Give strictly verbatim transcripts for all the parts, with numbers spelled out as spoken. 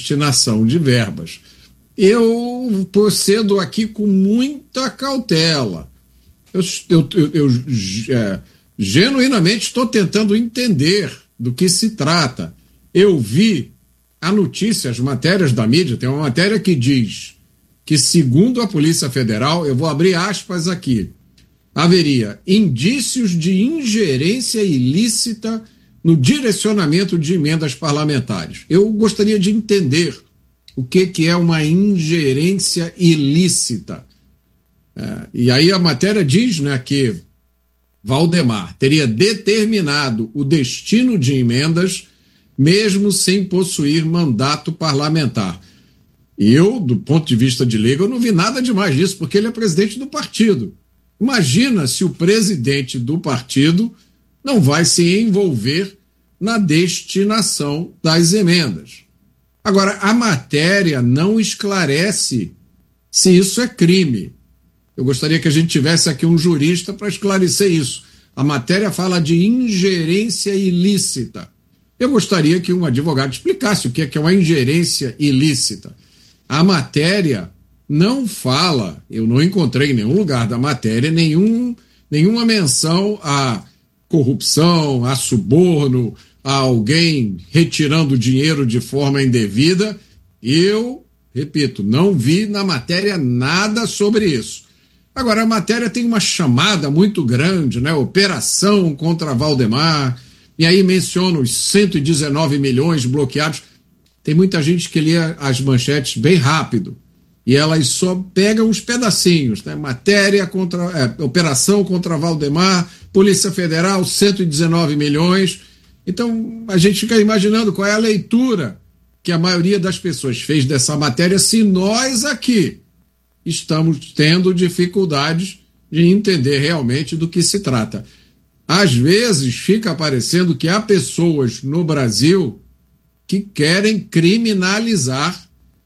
destinação de verbas. Eu procedo aqui com muita cautela. Eu, eu, eu, eu é, genuinamente estou tentando entender do que se trata. Eu vi a notícia, as matérias da mídia, tem uma matéria que diz que, segundo a Polícia Federal, eu vou abrir aspas aqui, haveria indícios de ingerência ilícita no direcionamento de emendas parlamentares. Eu gostaria de entender o que, que é uma ingerência ilícita. É, e aí a matéria diz, né, que Valdemar teria determinado o destino de emendas mesmo sem possuir mandato parlamentar. E eu, do ponto de vista de leigo, eu não vi nada demais disso, porque ele é presidente do partido. Imagina se o presidente do partido não vai se envolver na destinação das emendas. Agora, a matéria não esclarece se isso é crime. Eu gostaria que a gente tivesse aqui um jurista para esclarecer isso. A matéria fala de ingerência ilícita. Eu gostaria que um advogado explicasse o que é uma ingerência ilícita. A matéria não fala, eu não encontrei em nenhum lugar da matéria nenhum, nenhuma menção a corrupção, a suborno, a alguém retirando dinheiro de forma indevida. Eu, repito, não vi na matéria nada sobre isso. Agora, a matéria tem uma chamada muito grande, né? Operação contra Valdemar, e aí menciona os cento e dezenove milhões bloqueados. Tem muita gente que lê as manchetes bem rápido, e elas só pegam os pedacinhos, né? Matéria contra, é, operação contra Valdemar, Polícia Federal, cento e dezenove milhões. Então, a gente fica imaginando qual é a leitura que a maioria das pessoas fez dessa matéria, se nós aqui estamos tendo dificuldades de entender realmente do que se trata. Às vezes fica parecendo que há pessoas no Brasil que querem criminalizar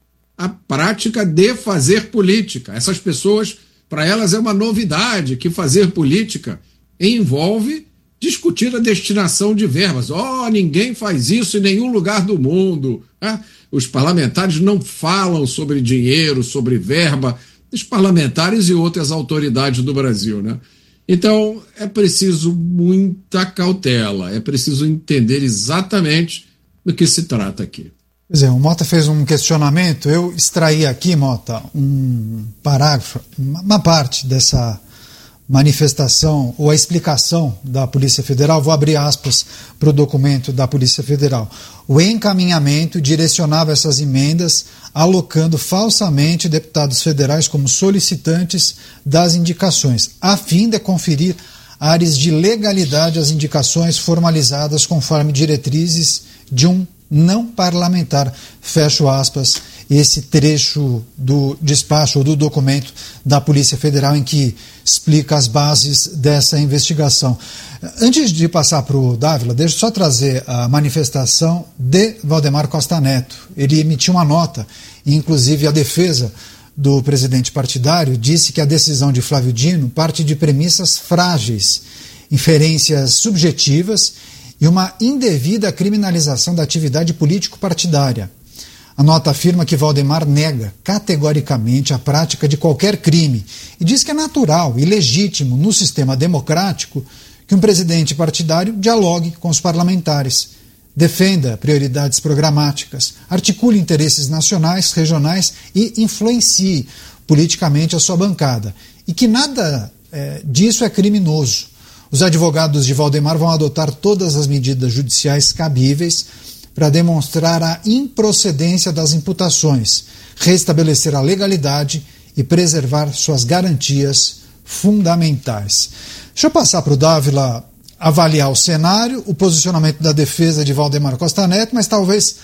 a prática de fazer política. Essas pessoas, para elas é uma novidade que fazer política envolve discutir a destinação de verbas. Oh, ninguém faz isso em nenhum lugar do mundo. Né? Os parlamentares não falam sobre dinheiro, sobre verba, os parlamentares e outras autoridades do Brasil. Né? Então, é preciso muita cautela, é preciso entender exatamente do que se trata aqui. Pois é, o Mota fez um questionamento, eu extraí aqui, Mota, um parágrafo, uma parte dessa manifestação ou a explicação da Polícia Federal, vou abrir aspas para o documento da Polícia Federal. O encaminhamento direcionava essas emendas alocando falsamente deputados federais como solicitantes das indicações, a fim de conferir áreas de legalidade às indicações formalizadas conforme diretrizes de um não parlamentar, fecho aspas, esse trecho do despacho ou do documento da Polícia Federal em que explica as bases dessa investigação. Antes de passar para o Dávila, deixa eu só trazer a manifestação de Valdemar Costa Neto. Ele emitiu uma nota, e inclusive a defesa do presidente partidário disse que a decisão de Flávio Dino parte de premissas frágeis, inferências subjetivas e uma indevida criminalização da atividade político-partidária. A nota afirma que Valdemar nega categoricamente a prática de qualquer crime e diz que é natural e legítimo no sistema democrático que um presidente partidário dialogue com os parlamentares, defenda prioridades programáticas, articule interesses nacionais, regionais e influencie politicamente a sua bancada, e que nada é, disso é criminoso. Os advogados de Valdemar vão adotar todas as medidas judiciais cabíveis para demonstrar a improcedência das imputações, restabelecer a legalidade e preservar suas garantias fundamentais. Deixa eu passar para o Dávila avaliar o cenário, o posicionamento da defesa de Valdemar Costa Neto, mas talvez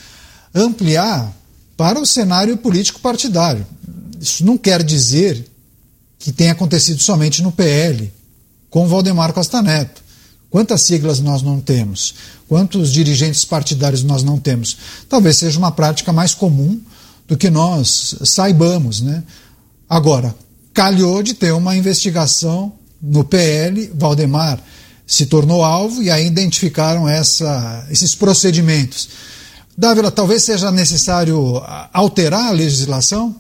ampliar para o cenário político partidário. Isso não quer dizer que tenha acontecido somente no P L, com Valdemar Costa Neto. Quantas siglas nós não temos? Quantos dirigentes partidários nós não temos? Talvez seja uma prática mais comum do que nós saibamos, né? Agora, calhou de ter uma investigação no P L, Valdemar se tornou alvo e aí identificaram essa, esses procedimentos. Dávila, talvez seja necessário alterar a legislação?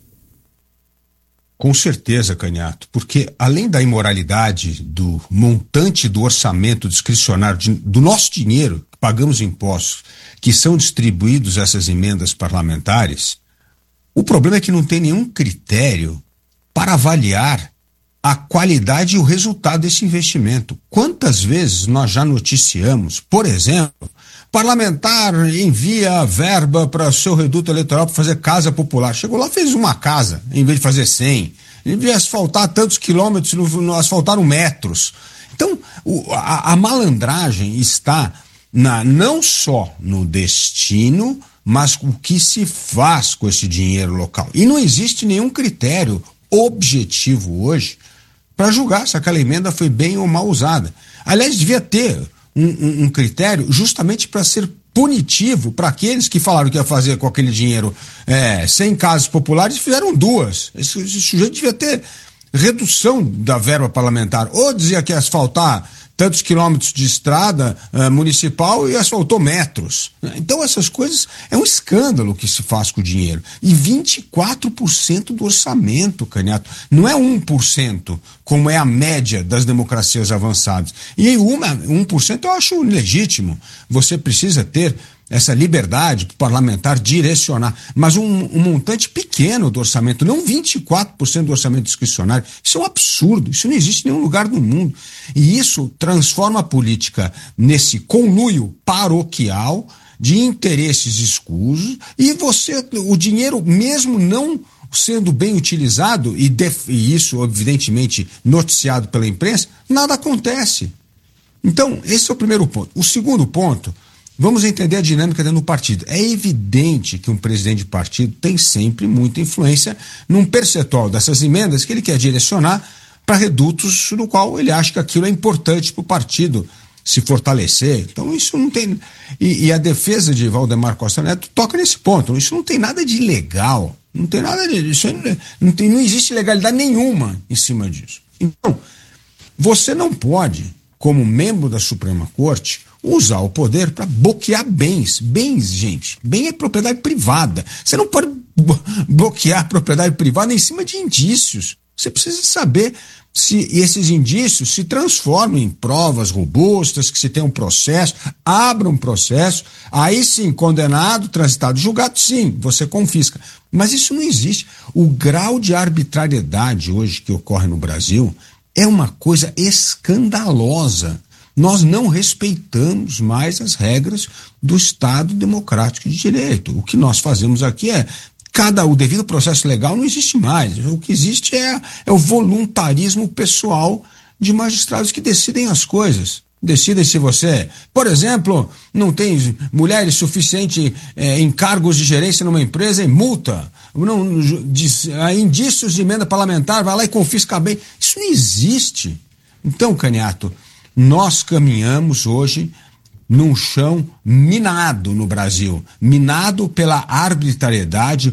Com certeza, Canhato, porque além da imoralidade do montante do orçamento discricionário de, do nosso dinheiro, que pagamos impostos, que são distribuídos essas emendas parlamentares, o problema é que não tem nenhum critério para avaliar a qualidade e o resultado desse investimento. Quantas vezes nós já noticiamos, por exemplo, parlamentar envia verba para o seu reduto eleitoral para fazer casa popular. Chegou lá, fez uma casa, em vez de fazer cem. Em vez de asfaltar tantos quilômetros, não, não asfaltaram metros. Então, o, a, a malandragem está na, não só no destino, mas o que se faz com esse dinheiro local. E não existe nenhum critério objetivo hoje para julgar se aquela emenda foi bem ou mal usada. Aliás, devia ter um, um, um critério justamente para ser punitivo para aqueles que falaram que ia fazer com aquele dinheiro é, cem casas populares e fizeram duas. Esse, esse sujeito devia ter redução da verba parlamentar. Ou dizia que ia asfaltar tantos quilômetros de estrada uh, municipal e asfaltou metros. Então essas coisas, é um escândalo que se faz com o dinheiro. E vinte e quatro por cento do orçamento, Canhato, não é um por cento, como é a média das democracias avançadas. E uma, um por cento eu acho legítimo. Você precisa ter essa liberdade para o parlamentar direcionar, mas um, um montante pequeno do orçamento, não vinte e quatro por cento do orçamento discricionário. Isso é um absurdo, isso não existe em nenhum lugar do mundo. E isso transforma a política nesse conluio paroquial de interesses escusos, e você, o dinheiro, mesmo não sendo bem utilizado, e, def, e isso evidentemente noticiado pela imprensa, nada acontece. Então, esse é o primeiro ponto. O segundo ponto, vamos entender a dinâmica dentro do partido. É evidente que um presidente de partido tem sempre muita influência num percentual dessas emendas que ele quer direcionar para redutos no qual ele acha que aquilo é importante para o partido se fortalecer. Então isso não tem... E, e a defesa de Valdemar Costa Neto toca nesse ponto. Isso não tem nada de ilegal. Não tem nada de... Isso não, tem, não existe legalidade nenhuma em cima disso. Então, você não pode, como membro da Suprema Corte, usar o poder para bloquear bens. Bens, gente. Bem é propriedade privada. Você não pode bloquear a propriedade privada em cima de indícios. Você precisa saber se esses indícios se transformam em provas robustas, que se tem um processo, abra um processo, aí sim, condenado, transitado, julgado, sim, você confisca. Mas isso não existe. O grau de arbitrariedade hoje que ocorre no Brasil é uma coisa escandalosa. Nós não respeitamos mais as regras do Estado Democrático de Direito. O que nós fazemos aqui é, cada, o devido processo legal não existe mais. O que existe é, é o voluntarismo pessoal de magistrados que decidem as coisas. Decidem se você, por exemplo, não tem mulheres suficientes é, em cargos de gerência numa empresa e multa. Não, de, indícios de emenda parlamentar, vai lá e confisca bem. Isso não existe. Então, Canhato, nós caminhamos hoje num chão minado no Brasil, minado pela arbitrariedade,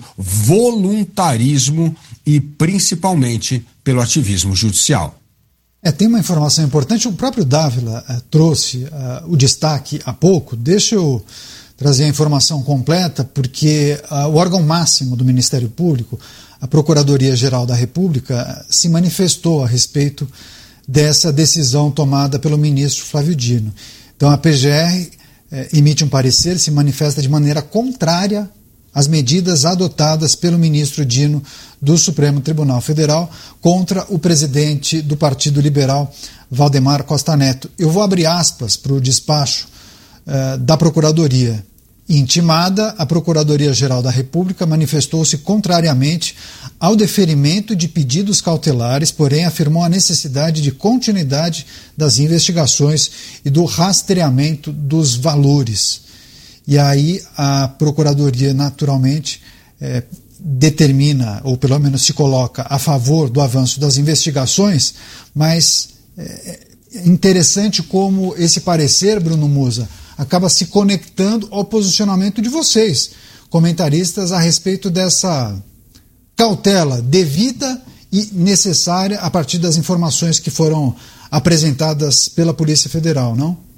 voluntarismo e principalmente pelo ativismo judicial. É, tem uma informação importante, o próprio Dávila é, trouxe é, o destaque há pouco. Deixa eu trazer a informação completa, porque é, o órgão máximo do Ministério Público, a Procuradoria-Geral da República, se manifestou a respeito dessa decisão tomada pelo ministro Flávio Dino. Então a P G R eh, emite um parecer, se manifesta de maneira contrária às medidas adotadas pelo ministro Dino do Supremo Tribunal Federal contra o presidente do Partido Liberal, Valdemar Costa Neto. Eu vou abrir aspas para o despacho eh, da Procuradoria. Intimada, a Procuradoria-Geral da República manifestou-se contrariamente ao deferimento de pedidos cautelares, porém afirmou a necessidade de continuidade das investigações e do rastreamento dos valores. E aí a Procuradoria, naturalmente, é, determina, ou pelo menos se coloca a favor do avanço das investigações, mas é interessante como esse parecer, Bruno Musa, acaba se conectando ao posicionamento de vocês, comentaristas, a respeito dessa cautela devida e necessária a partir das informações que foram apresentadas pela Polícia Federal, não?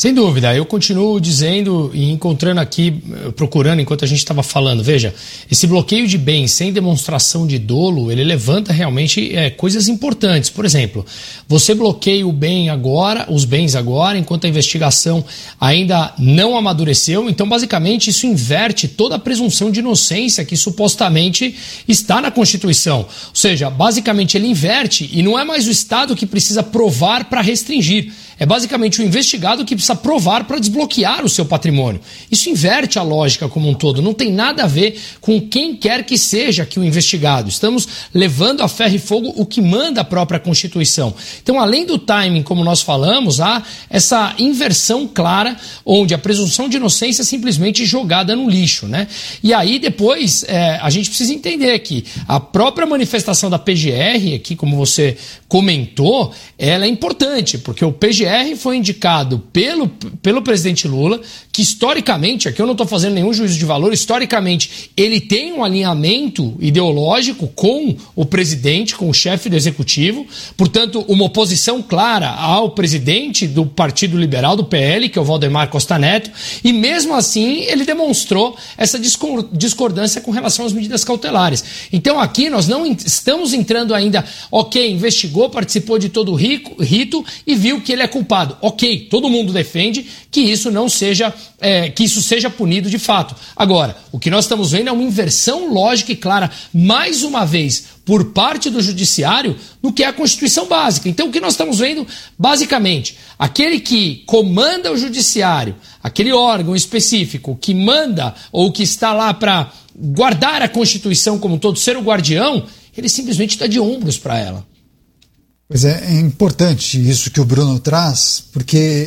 Sem dúvida, eu continuo dizendo e encontrando aqui, procurando enquanto a gente estava falando, veja, esse bloqueio de bens sem demonstração de dolo, ele levanta realmente é, coisas importantes. Por exemplo, você bloqueia o bem agora, os bens agora, enquanto a investigação ainda não amadureceu, então basicamente isso inverte toda a presunção de inocência que supostamente está na Constituição. Ou seja, basicamente ele inverte e não é mais o Estado que precisa provar para restringir. É basicamente o investigado que precisa provar para desbloquear o seu patrimônio. Isso inverte a lógica como um todo. Não tem nada a ver com quem quer que seja que o investigado. Estamos levando a ferro e fogo o que manda a própria Constituição. Então, além do timing, como nós falamos, há essa inversão clara onde a presunção de inocência é simplesmente jogada no lixo, né? E aí, depois, é, a gente precisa entender que a própria manifestação da P G R, aqui, como você comentou, ela é importante, porque o P G R foi indicado pelo, pelo presidente Lula, que historicamente, aqui eu não estou fazendo nenhum juízo de valor, historicamente ele tem um alinhamento ideológico com o presidente, com o chefe do executivo, portanto uma oposição clara ao presidente do Partido Liberal, do P L, que é o Valdemar Costa Neto, e mesmo assim ele demonstrou essa discordância com relação às medidas cautelares. Então aqui nós não estamos entrando ainda, ok, investigou, participou de todo o rito e viu que ele é culpado. Ok, todo mundo defende que isso não seja, é, que isso seja punido de fato. Agora, o que nós estamos vendo é uma inversão lógica e clara, mais uma vez, por parte do judiciário, no que é a Constituição básica. Então, o que nós estamos vendo, basicamente, aquele que comanda o judiciário, aquele órgão específico que manda ou que está lá para guardar a Constituição como um todo, ser o guardião, ele simplesmente está de ombros para ela. Pois é, é importante isso que o Bruno traz, porque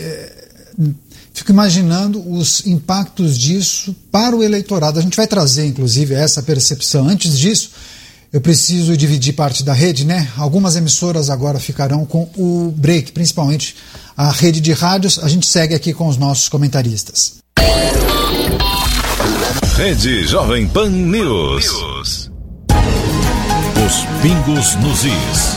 fico imaginando os impactos disso para o eleitorado. A gente vai trazer, inclusive, essa percepção. Antes disso, eu preciso dividir parte da rede, né? Algumas emissoras agora ficarão com o break, principalmente a rede de rádios. A gente segue aqui com os nossos comentaristas. Rede Jovem Pan News. News. Os pingos nos is.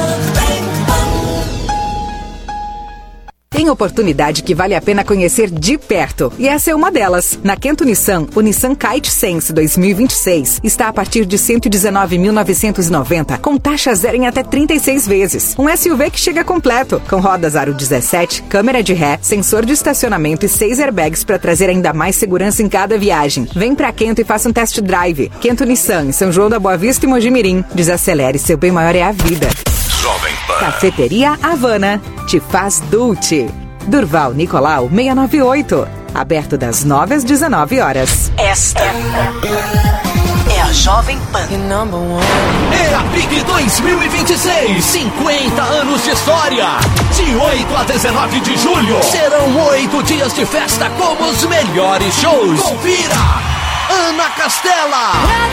Tem oportunidade que vale a pena conhecer de perto, e essa é uma delas. Na Kento Nissan, o Nissan Kite Sense dois mil e vinte e seis está a partir de cento e dezenove mil novecentos e noventa, com taxa zero em até trinta e seis vezes. Um S U V que chega completo, com rodas aro dezessete, câmera de ré, sensor de estacionamento e seis airbags para trazer ainda mais segurança em cada viagem. Vem pra Kento e faça um test drive. Kento Nissan, em São João da Boa Vista e Mogi Mirim. Desacelere, seu bem maior é a vida. Jovem Pan. Cafeteria Havana, te faz Dulce. Durval Nicolau seiscentos e noventa e oito. Aberto das nove às dezenove horas. Esta é a Jovem Pan. É a P I C dois mil e vinte e seis. cinquenta anos de história. De oito a dezenove de julho. Serão oito dias de festa com os melhores shows. Confira. Ana Castela.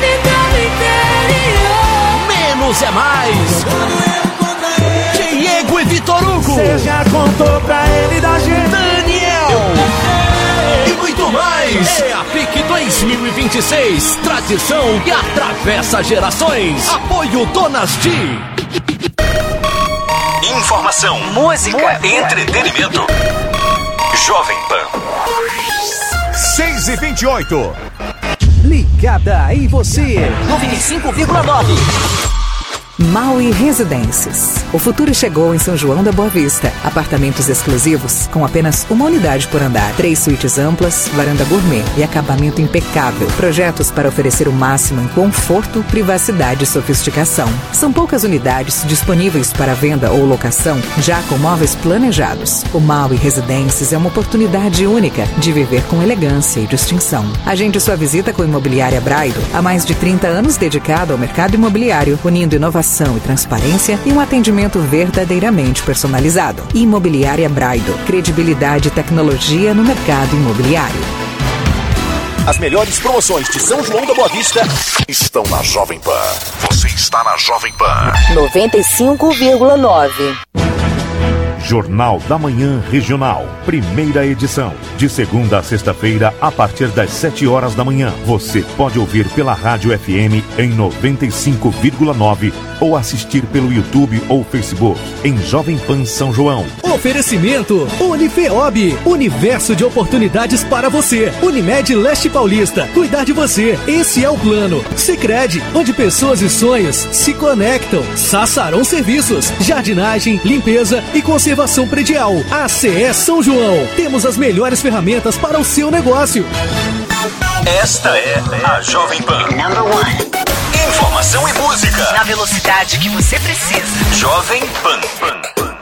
Menos é mais. Diego e Vitor Hugo. Você já contou pra ele da gente. Daniel. E muito mais. É a P I C dois mil e vinte e seis. Tradição que atravessa gerações. Apoio Donas de. Informação, música, música, entretenimento. Jovem Pan. seis e vinte e oito. Ligada em você. noventa e cinco vírgula nove. Maui Residências. O futuro chegou em São João da Boa Vista. Apartamentos exclusivos com apenas uma unidade por andar. Três suítes amplas, varanda gourmet e acabamento impecável. Projetos para oferecer o máximo em conforto, privacidade e sofisticação. São poucas unidades disponíveis para venda ou locação, já com móveis planejados. O Maui Residências é uma oportunidade única de viver com elegância e distinção. Agende sua visita com a Imobiliária Braido. Há mais de trinta anos dedicado ao mercado imobiliário, unindo inovação e transparência e um atendimento verdadeiramente personalizado. Imobiliária Braido. Credibilidade e tecnologia no mercado imobiliário. As melhores promoções de São João da Boa Vista estão na Jovem Pan. Você está na Jovem Pan. noventa e cinco vírgula nove. Jornal da Manhã Regional, primeira edição, de segunda a sexta-feira, a partir das sete horas da manhã. Você pode ouvir pela Rádio F M em noventa e cinco vírgula nove ou assistir pelo YouTube ou Facebook em Jovem Pan São João. Oferecimento Unifeob, universo de oportunidades para você. Unimed Leste Paulista, cuidar de você, esse é o plano. Sicredi, onde pessoas e sonhos se conectam. Sassarão Serviços, jardinagem, limpeza e conservação predial. A C E São João, temos as melhores ferramentas para o seu negócio. Esta é a Jovem Pan. Number one. Informação e música na velocidade que você precisa. Jovem Pan. Pan, Pan.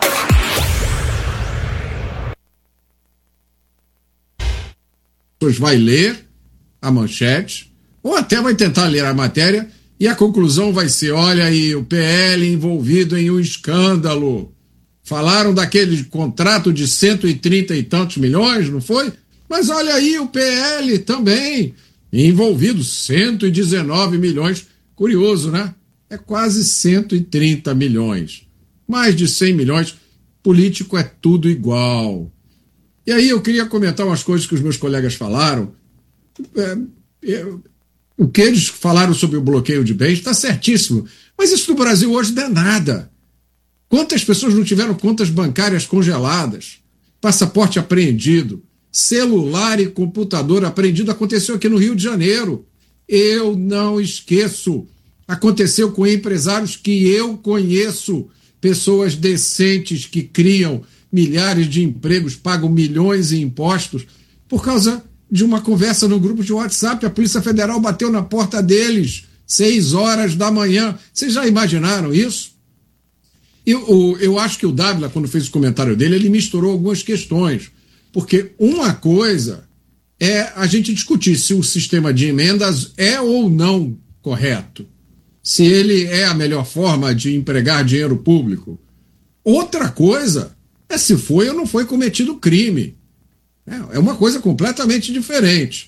Depois vai ler a manchete, ou até vai tentar ler a matéria, e a conclusão vai ser: olha aí, o P L envolvido em um escândalo. Falaram daquele contrato de cento e trinta e tantos milhões, não foi? Mas olha aí, o P L também envolvido, cento e dezenove milhões. Curioso, né? É quase cento e trinta milhões. Mais de cem milhões. Político é tudo igual. E aí eu queria comentar umas coisas que os meus colegas falaram. É, é, o que eles falaram sobre o bloqueio de bens está certíssimo. Mas isso no Brasil hoje não é nada. Quantas pessoas não tiveram contas bancárias congeladas? Passaporte apreendido? Celular e computador apreendido? Aconteceu aqui no Rio de Janeiro. Eu não esqueço. Aconteceu com empresários que eu conheço, pessoas decentes que criam milhares de empregos, pagam milhões em impostos, por causa de uma conversa no grupo de WhatsApp. A Polícia Federal bateu na porta deles, seis horas da manhã. Vocês já imaginaram isso? Eu, eu acho que o Dávila, quando fez o comentário dele, ele misturou algumas questões, porque uma coisa é a gente discutir se o sistema de emendas é ou não correto, se ele é a melhor forma de empregar dinheiro público. Outra coisa é se foi ou não foi cometido crime. É uma coisa completamente diferente.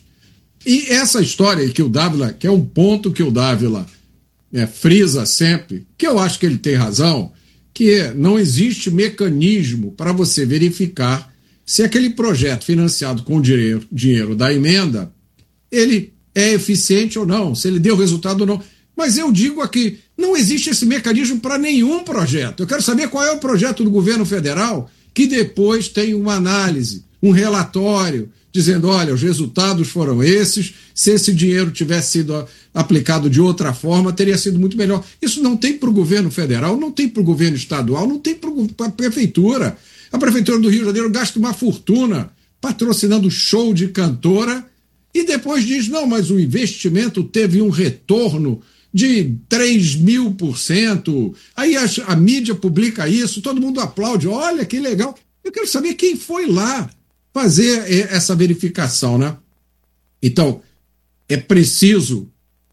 E essa história que o Dávila, que é um ponto que o Dávila é, frisa sempre, que eu acho que ele tem razão, que não existe mecanismo para você verificar se aquele projeto financiado com dinheiro, dinheiro da emenda, ele é eficiente ou não, se ele deu resultado ou não. Mas eu digo aqui, não existe esse mecanismo para nenhum projeto. Eu quero saber qual é o projeto do governo federal que depois tem uma análise, um relatório, dizendo, olha, os resultados foram esses, se esse dinheiro tivesse sido aplicado de outra forma, teria sido muito melhor. Isso não tem para o governo federal, não tem para o governo estadual, não tem para a prefeitura. A Prefeitura do Rio de Janeiro gasta uma fortuna patrocinando show de cantora e depois diz, não, mas o investimento teve um retorno de três mil por cento. Aí a, a mídia publica isso, todo mundo aplaude, olha que legal. Eu quero saber quem foi lá fazer essa verificação, né? Então, é preciso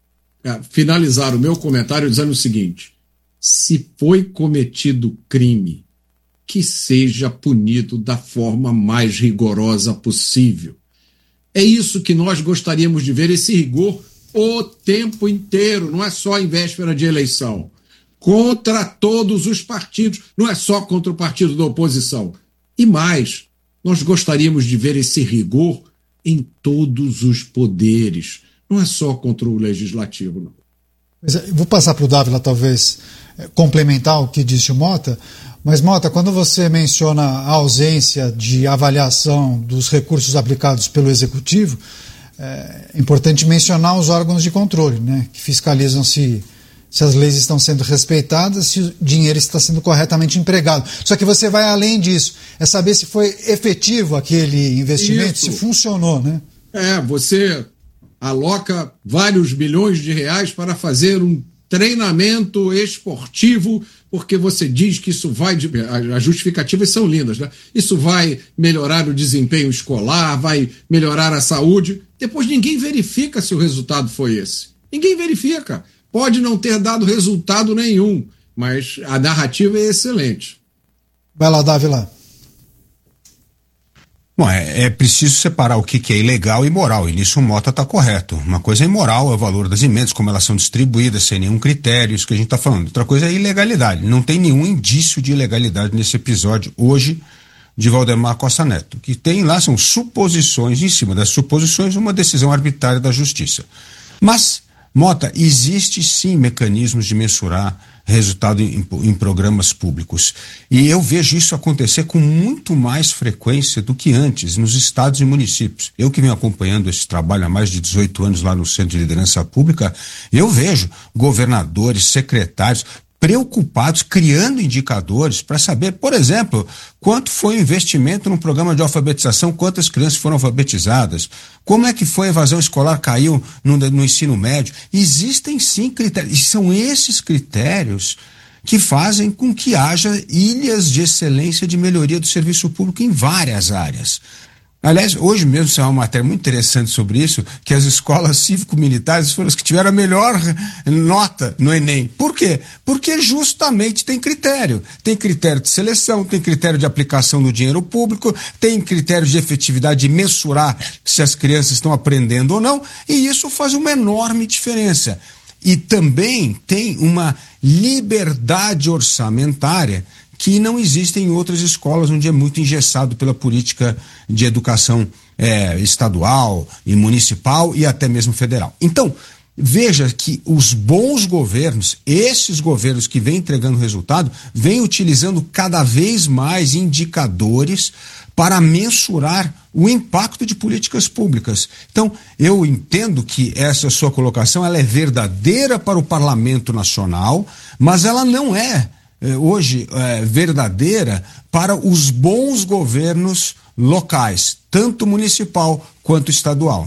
é, finalizar o meu comentário dizendo o seguinte: se foi cometido crime, que seja punido da forma mais rigorosa possível. É isso que nós gostaríamos de ver, esse rigor o tempo inteiro, não é só em véspera de eleição. Contra todos os partidos, não é só contra o partido da oposição. E mais, nós gostaríamos de ver esse rigor em todos os poderes, não é só contra o legislativo, não. Vou passar para o Dávila, talvez, complementar o que disse o Mota, mas, Mota, quando você menciona a ausência de avaliação dos recursos aplicados pelo Executivo, é importante mencionar os órgãos de controle, né, que fiscalizam se, se as leis estão sendo respeitadas, se o dinheiro está sendo corretamente empregado. Só que você vai além disso, é saber se foi efetivo aquele investimento, Isso. se funcionou, né? É, você aloca vários bilhões de reais para fazer um treinamento esportivo, porque você diz que isso vai... As justificativas são lindas, né? Isso vai melhorar o desempenho escolar, vai melhorar a saúde. Depois ninguém verifica se o resultado foi esse. Ninguém verifica. Pode não ter dado resultado nenhum, mas a narrativa é excelente. Vai lá, Dávila. Bom, é, é preciso separar o que, que é ilegal e moral, e nisso o Mota está correto. Uma coisa é imoral, é o valor das emendas, como elas são distribuídas, sem nenhum critério, isso que a gente está falando. Outra coisa é ilegalidade. Não tem nenhum indício de ilegalidade nesse episódio hoje de Valdemar Costa Neto. O que tem lá são suposições, em cima das suposições, uma decisão arbitrária da Justiça. Mas, Mota, existe sim mecanismos de mensurar resultado em, em programas públicos. E eu vejo isso acontecer com muito mais frequência do que antes, nos estados e municípios. Eu que venho acompanhando esse trabalho há mais de dezoito anos lá no Centro de Liderança Pública, eu vejo governadores, secretários preocupados, criando indicadores para saber, por exemplo, quanto foi o investimento no programa de alfabetização, quantas crianças foram alfabetizadas, como é que foi a evasão escolar, caiu no, no ensino médio. Existem sim critérios, e são esses critérios que fazem com que haja ilhas de excelência de melhoria do serviço público em várias áreas. Aliás, hoje mesmo saiu uma matéria muito interessante sobre isso, que as escolas cívico-militares foram as que tiveram a melhor nota no Enem. Por quê? Porque justamente tem critério. Tem critério de seleção, tem critério de aplicação do dinheiro público, tem critério de efetividade de mensurar se as crianças estão aprendendo ou não, e isso faz uma enorme diferença. E também tem uma liberdade orçamentária que não existe em outras escolas, onde é muito engessado pela política de educação é, estadual e municipal e até mesmo federal. Então, veja que os bons governos, esses governos que vêm entregando resultado, vêm utilizando cada vez mais indicadores para mensurar o impacto de políticas públicas. Então, eu entendo que essa sua colocação ela é verdadeira para o Parlamento Nacional, mas ela não é hoje é, verdadeira para os bons governos locais, tanto municipal quanto estadual.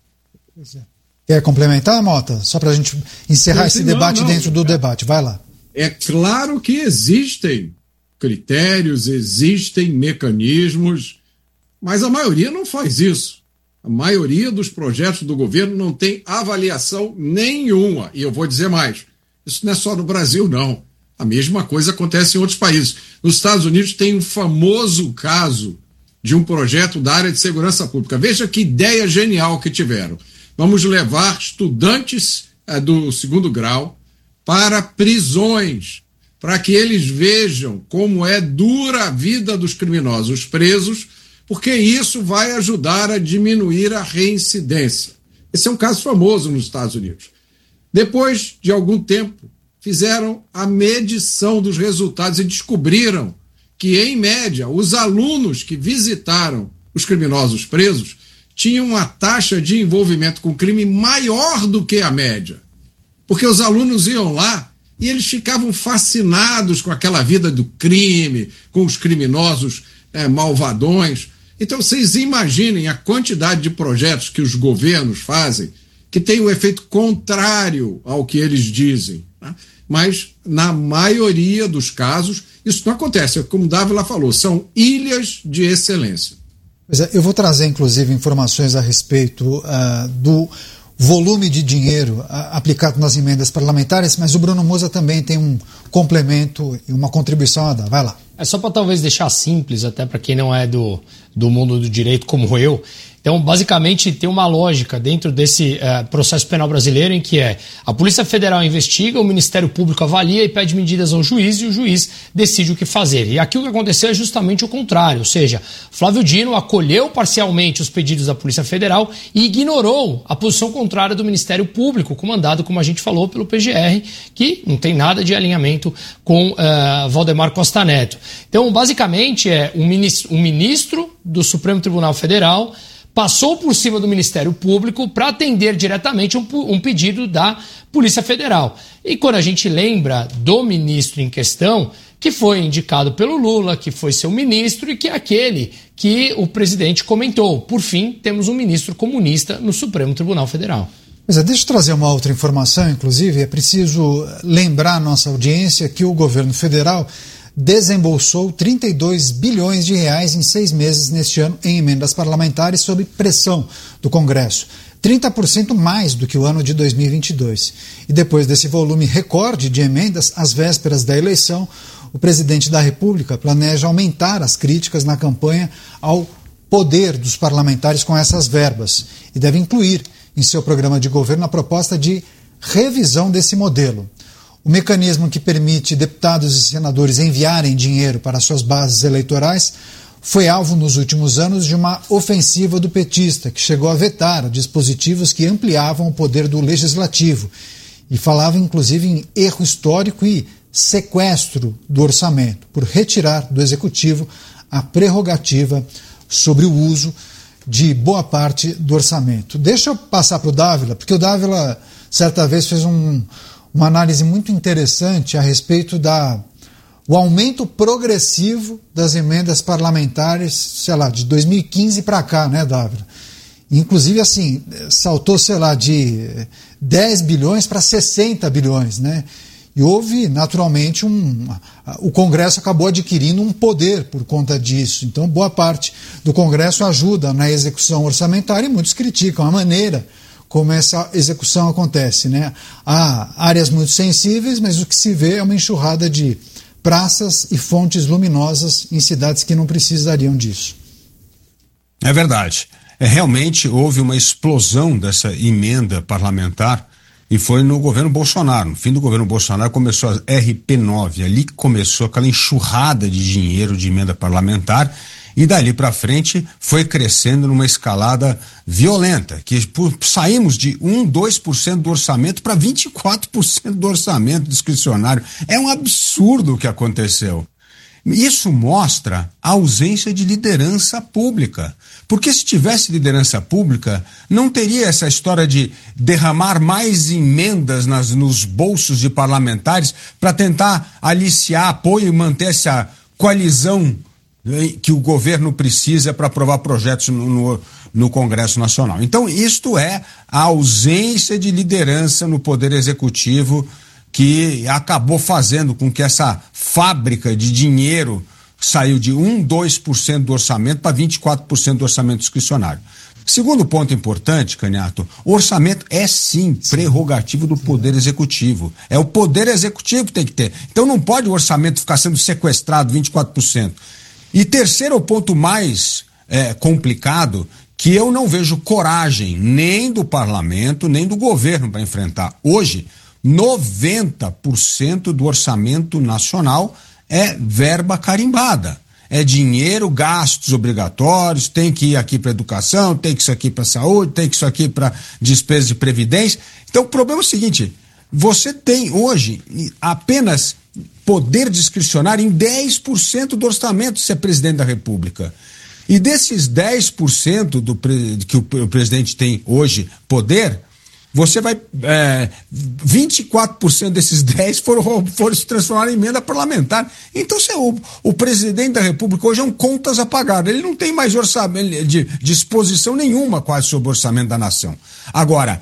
Quer complementar, Mota? Só para a gente encerrar não, esse não, debate não, dentro do debate. Vai lá. É claro que existem critérios, existem mecanismos, mas a maioria não faz isso. A maioria dos projetos do governo não tem avaliação nenhuma. E eu vou dizer mais, isso não é só no Brasil, não. A mesma coisa acontece em outros países. Nos Estados Unidos tem um famoso caso de um projeto da área de segurança pública. Veja que ideia genial que tiveram. Vamos levar estudantes é, do segundo grau para prisões, para que eles vejam como é dura a vida dos criminosos presos, porque isso vai ajudar a diminuir a reincidência. Esse é um caso famoso nos Estados Unidos. Depois de algum tempo, fizeram a medição dos resultados e descobriram que, em média, os alunos que visitaram os criminosos presos tinham uma taxa de envolvimento com crime maior do que a média. Porque os alunos iam lá e eles ficavam fascinados com aquela vida do crime, com os criminosos é, malvadões. Então, vocês imaginem a quantidade de projetos que os governos fazem que tem o efeito contrário ao que eles dizem. Né? Mas, na maioria dos casos, isso não acontece. Como o Dávila falou, são ilhas de excelência. Pois é, eu vou trazer, inclusive, informações a respeito uh, do volume de dinheiro uh, aplicado nas emendas parlamentares, mas o Bruno Musa também tem um complemento e uma contribuição a dar. Vai lá. É só para talvez deixar simples, até para quem não é do, do mundo do direito como eu. Então, basicamente, tem uma lógica dentro desse uh, processo penal brasileiro em que é a Polícia Federal investiga, o Ministério Público avalia e pede medidas ao juiz e o juiz decide o que fazer. E aqui o que aconteceu é justamente o contrário, ou seja, Flávio Dino acolheu parcialmente os pedidos da Polícia Federal e ignorou a posição contrária do Ministério Público, comandado, como a gente falou, pelo P G R, que não tem nada de alinhamento com uh, Valdemar Costa Neto. Então, basicamente, é um ministro, um ministro do Supremo Tribunal Federal passou por cima do Ministério Público para atender diretamente um, um pedido da Polícia Federal. E quando a gente lembra do ministro em questão, que foi indicado pelo Lula, que foi seu ministro e que é aquele que o presidente comentou. Por fim, temos um ministro comunista no Supremo Tribunal Federal. Mas deixa eu trazer uma outra informação, inclusive, é preciso lembrar a nossa audiência que o governo federal desembolsou trinta e dois bilhões de reais em seis meses neste ano em emendas parlamentares sob pressão do Congresso. trinta por cento mais do que o ano de dois mil e vinte e dois. E depois desse volume recorde de emendas, às vésperas da eleição, o presidente da República planeja aumentar as críticas na campanha ao poder dos parlamentares com essas verbas e deve incluir em seu programa de governo a proposta de revisão desse modelo. O mecanismo que permite deputados e senadores enviarem dinheiro para suas bases eleitorais foi alvo nos últimos anos de uma ofensiva do petista, que chegou a vetar dispositivos que ampliavam o poder do legislativo e falava inclusive em erro histórico e sequestro do orçamento, por retirar do executivo a prerrogativa sobre o uso de boa parte do orçamento. Deixa eu passar para o Dávila, porque o Dávila certa vez fez um, uma análise muito interessante a respeito da o aumento progressivo das emendas parlamentares, sei lá, de dois mil e quinze para cá, né, Dávila? Inclusive, assim, saltou, sei lá, de dez bilhões para sessenta bilhões, né? E houve, naturalmente, um... o Congresso acabou adquirindo um poder por conta disso. Então, boa parte do Congresso ajuda na execução orçamentária e muitos criticam a maneira como essa execução acontece, né? Há áreas muito sensíveis, mas o que se vê é uma enxurrada de praças e fontes luminosas em cidades que não precisariam disso. É verdade. É, realmente houve uma explosão dessa emenda parlamentar e foi no governo Bolsonaro. No fim do governo Bolsonaro começou a R P nove, ali que começou aquela enxurrada de dinheiro de emenda parlamentar e dali para frente foi crescendo numa escalada violenta, que por, saímos de um, dois por cento do orçamento para vinte e quatro por cento do orçamento discricionário. É um absurdo o que aconteceu. Isso mostra a ausência de liderança pública. Porque se tivesse liderança pública, não teria essa história de derramar mais emendas nas, nos bolsos de parlamentares para tentar aliciar apoio e manter essa coalizão que o governo precisa para aprovar projetos no, no, no Congresso Nacional. Então, isto é a ausência de liderança no Poder Executivo que acabou fazendo com que essa fábrica de dinheiro saiu de um, dois por cento do orçamento para vinte e quatro por cento do orçamento discricionário. Segundo ponto importante, Caniato, o orçamento é sim prerrogativo do Poder Executivo. É o Poder Executivo que tem que ter. Então não pode o orçamento ficar sendo sequestrado vinte e quatro por cento. E terceiro, o ponto mais é, complicado, que eu não vejo coragem nem do parlamento, nem do governo para enfrentar. Hoje, noventa por cento do orçamento nacional é verba carimbada. É dinheiro, gastos obrigatórios, tem que ir aqui para educação, tem que isso aqui para saúde, tem que isso aqui para despesa de previdência. Então o problema é o seguinte, você tem hoje apenas poder discricionário em dez por cento do orçamento se é presidente da República. E desses dez por cento do, que o, o presidente tem hoje poder, você vai. É, vinte e quatro por cento desses dez foram, foram se transformar em emenda parlamentar. Então, se é o, o presidente da República hoje é um contas a pagar. Ele não tem mais orçamento, de disposição nenhuma quase sobre o orçamento da nação. Agora,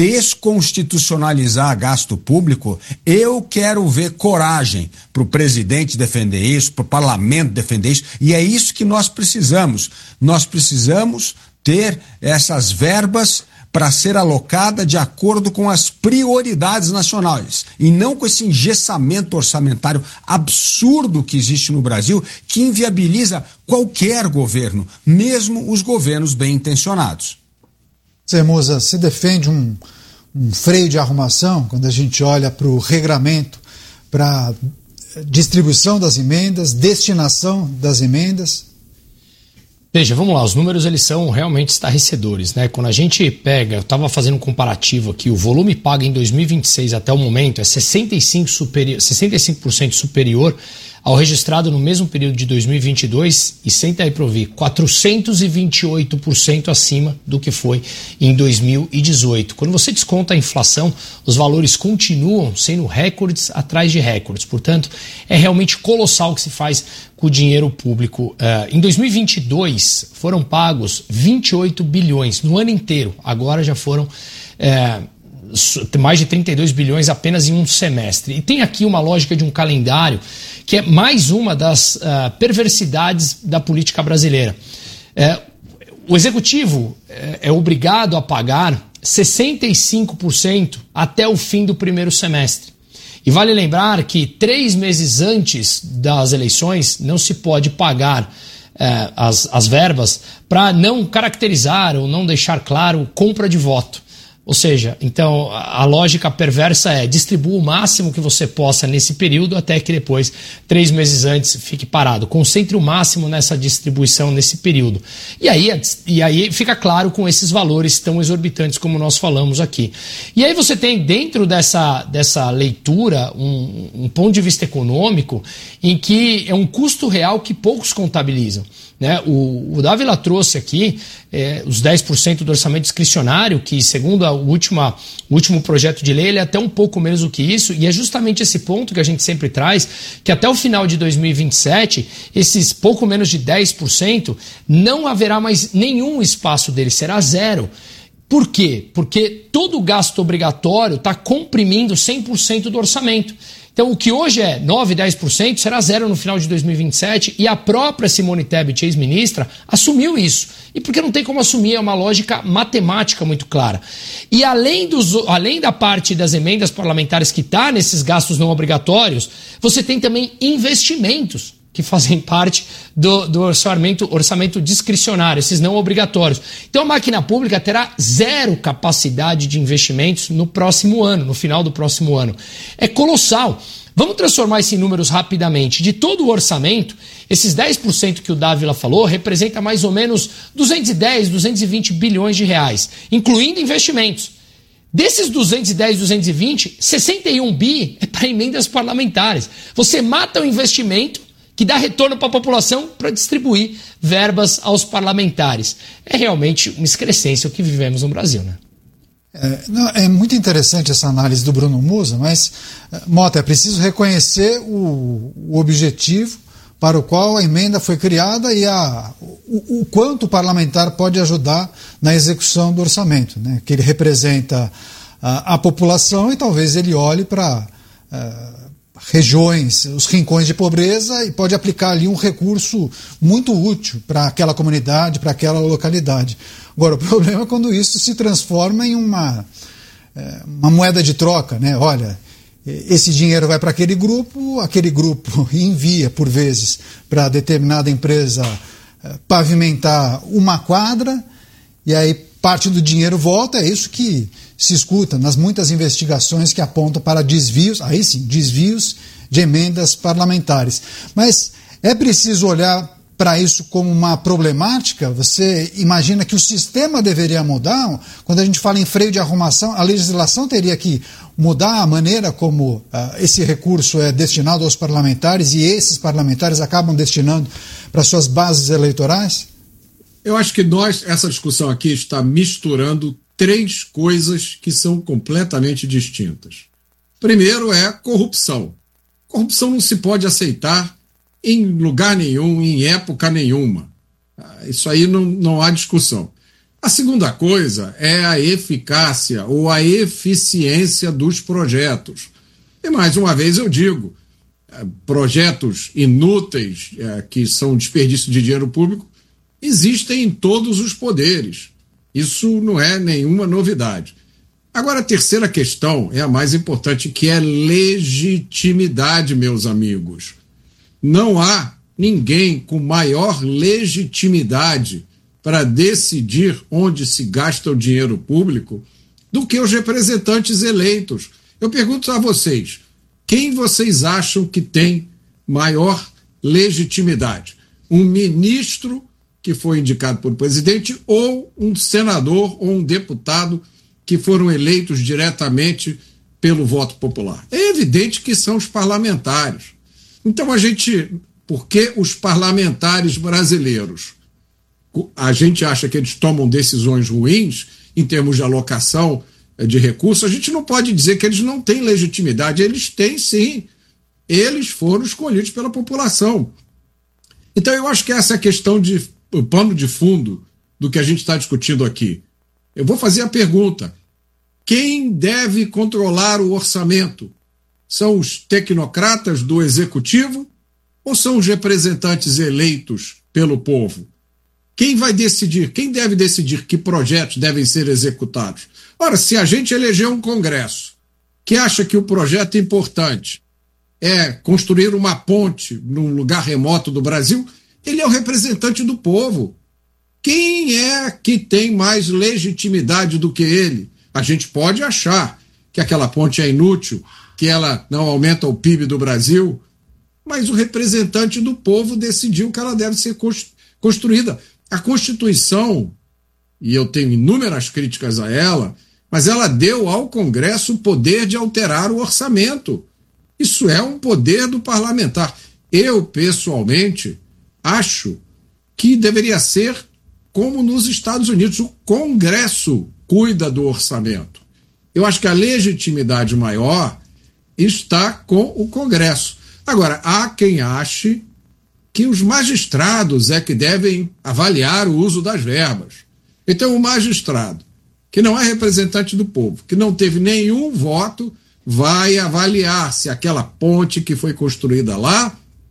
desconstitucionalizar gasto público, eu quero ver coragem para o presidente defender isso, para o parlamento defender isso, e é isso que nós precisamos. Nós precisamos ter essas verbas para ser alocada de acordo com as prioridades nacionais e não com esse engessamento orçamentário absurdo que existe no Brasil, que inviabiliza qualquer governo, mesmo os governos bem intencionados. Semusa, se defende um, um freio de arrumação quando a gente olha para o regramento, para distribuição das emendas, destinação das emendas? Veja, vamos lá, os números eles são realmente estarrecedores, né? Quando a gente pega, eu estava fazendo um comparativo aqui, o volume pago em dois mil e vinte e seis até o momento é sessenta e cinco por cento superior ao registrado no mesmo período de dois mil e vinte e dois e, senta aí para ouvir, quatrocentos e vinte e oito por cento acima do que foi em dois mil e dezoito. Quando você desconta a inflação, os valores continuam sendo recordes atrás de recordes. Portanto, é realmente colossal o que se faz com o dinheiro público. Uh, em dois mil e vinte e dois foram pagos vinte e oito bilhões no ano inteiro. Agora já foram uh, mais de trinta e dois bilhões apenas em um semestre. E tem aqui uma lógica de um calendário que é mais uma das uh, perversidades da política brasileira. Uh, o executivo uh, é obrigado a pagar sessenta e cinco por cento até o fim do primeiro semestre. E vale lembrar que três meses antes das eleições não se pode pagar é, as, as verbas para não caracterizar ou não deixar claro compra de voto. Ou seja, então a lógica perversa é distribua o máximo que você possa nesse período até que depois, três meses antes, fique parado. Concentre o máximo nessa distribuição nesse período. E aí, e aí fica claro com esses valores tão exorbitantes como nós falamos aqui. E aí você tem dentro dessa, dessa leitura um, um ponto de vista econômico em que é um custo real que poucos contabilizam. Né? O, o Dávila trouxe aqui é, os dez por cento do orçamento discricionário, que segundo a última, o último projeto de lei, ele é até um pouco menos do que isso, e é justamente esse ponto que a gente sempre traz, que até o final de dois mil e vinte e sete, esses pouco menos de dez por cento, não haverá mais nenhum espaço dele, será zero. Por quê? Porque todo o gasto obrigatório está comprimindo cem por cento do orçamento. Então, o que hoje é nove, dez por cento será zero no final de dois mil e vinte e sete e a própria Simone Tebet, ex-ministra, assumiu isso. E porque não tem como assumir, é uma lógica matemática muito clara. E além, dos, além da parte das emendas parlamentares que está nesses gastos não obrigatórios, você tem também investimentos que fazem parte do, do orçamento, orçamento discricionário, esses não obrigatórios. Então a máquina pública terá zero capacidade de investimentos no próximo ano, no final do próximo ano. É colossal. Vamos transformar isso em números rapidamente. De todo o orçamento, esses dez por cento que o Dávila falou representa mais ou menos duzentos e dez, duzentos e vinte bilhões de reais, incluindo investimentos. Desses duzentos e dez, duzentos e vinte, sessenta e um bi é para emendas parlamentares. Você mata o investimento que dá retorno para a população para distribuir verbas aos parlamentares. É realmente uma excrescência o que vivemos no Brasil, né? É, não, é muito interessante essa análise do Bruno Musa, mas, Mota, é preciso reconhecer o, o objetivo para o qual a emenda foi criada e a, o, o quanto o parlamentar pode ajudar na execução do orçamento, né? Que ele representa a, a população e talvez ele olhe para Uh, regiões, os rincões de pobreza e pode aplicar ali um recurso muito útil para aquela comunidade, para aquela localidade. Agora, o problema é quando isso se transforma em uma, uma moeda de troca, né? Olha, esse dinheiro vai para aquele grupo, aquele grupo envia, por vezes, para determinada empresa pavimentar uma quadra e aí parte do dinheiro volta, é isso que se escuta nas muitas investigações que apontam para desvios, aí sim, desvios de emendas parlamentares. Mas é preciso olhar para isso como uma problemática? Você imagina que o sistema deveria mudar? Quando a gente fala em freio de arrumação, a legislação teria que mudar a maneira como uh, esse recurso é destinado aos parlamentares e esses parlamentares acabam destinando para suas bases eleitorais? Eu acho que nós, essa discussão aqui está misturando três coisas que são completamente distintas. Primeiro é corrupção. Corrupção não se pode aceitar em lugar nenhum, em época nenhuma. Isso aí não, não há discussão. A segunda coisa é a eficácia ou a eficiência dos projetos. E mais uma vez eu digo, projetos inúteis, que são desperdício de dinheiro público, existem em todos os poderes. Isso não é nenhuma novidade. Agora, a terceira questão é a mais importante, que é legitimidade, meus amigos. Não há ninguém com maior legitimidade para decidir onde se gasta o dinheiro público do que os representantes eleitos. Eu pergunto a vocês, quem vocês acham que tem maior legitimidade? Um ministro que foi indicado por presidente ou um senador ou um deputado que foram eleitos diretamente pelo voto popular? É evidente que são os parlamentares. Então a gente, porque os parlamentares brasileiros, a gente acha que eles tomam decisões ruins em termos de alocação de recursos, a gente não pode dizer que eles não têm legitimidade. Eles têm sim. Eles foram escolhidos pela população. Então eu acho que essa é a questão de o pano de fundo do que a gente está discutindo aqui. Eu vou fazer a pergunta: quem deve controlar o orçamento? São os tecnocratas do executivo ou são os representantes eleitos pelo povo? Quem vai decidir? Quem deve decidir que projetos devem ser executados? Ora, se a gente eleger um Congresso que acha que o projeto importante é construir uma ponte num lugar remoto do Brasil, Ele é o representante do povo. Quem é que tem mais legitimidade do que ele? A gente pode achar que aquela ponte é inútil, que ela não aumenta o P I B do Brasil, mas o representante do povo decidiu que ela deve ser construída. A Constituição, e eu tenho inúmeras críticas a ela, mas ela deu ao Congresso o poder de alterar o orçamento. Isso é um poder do parlamentar. Eu, pessoalmente, acho que deveria ser como nos Estados Unidos. O Congresso cuida do orçamento. Eu acho que a legitimidade maior está com o Congresso. Agora, há quem ache que os magistrados é que devem avaliar o uso das verbas. Então, o magistrado, que não é representante do povo, que não teve nenhum voto, vai avaliar se aquela ponte que foi construída lá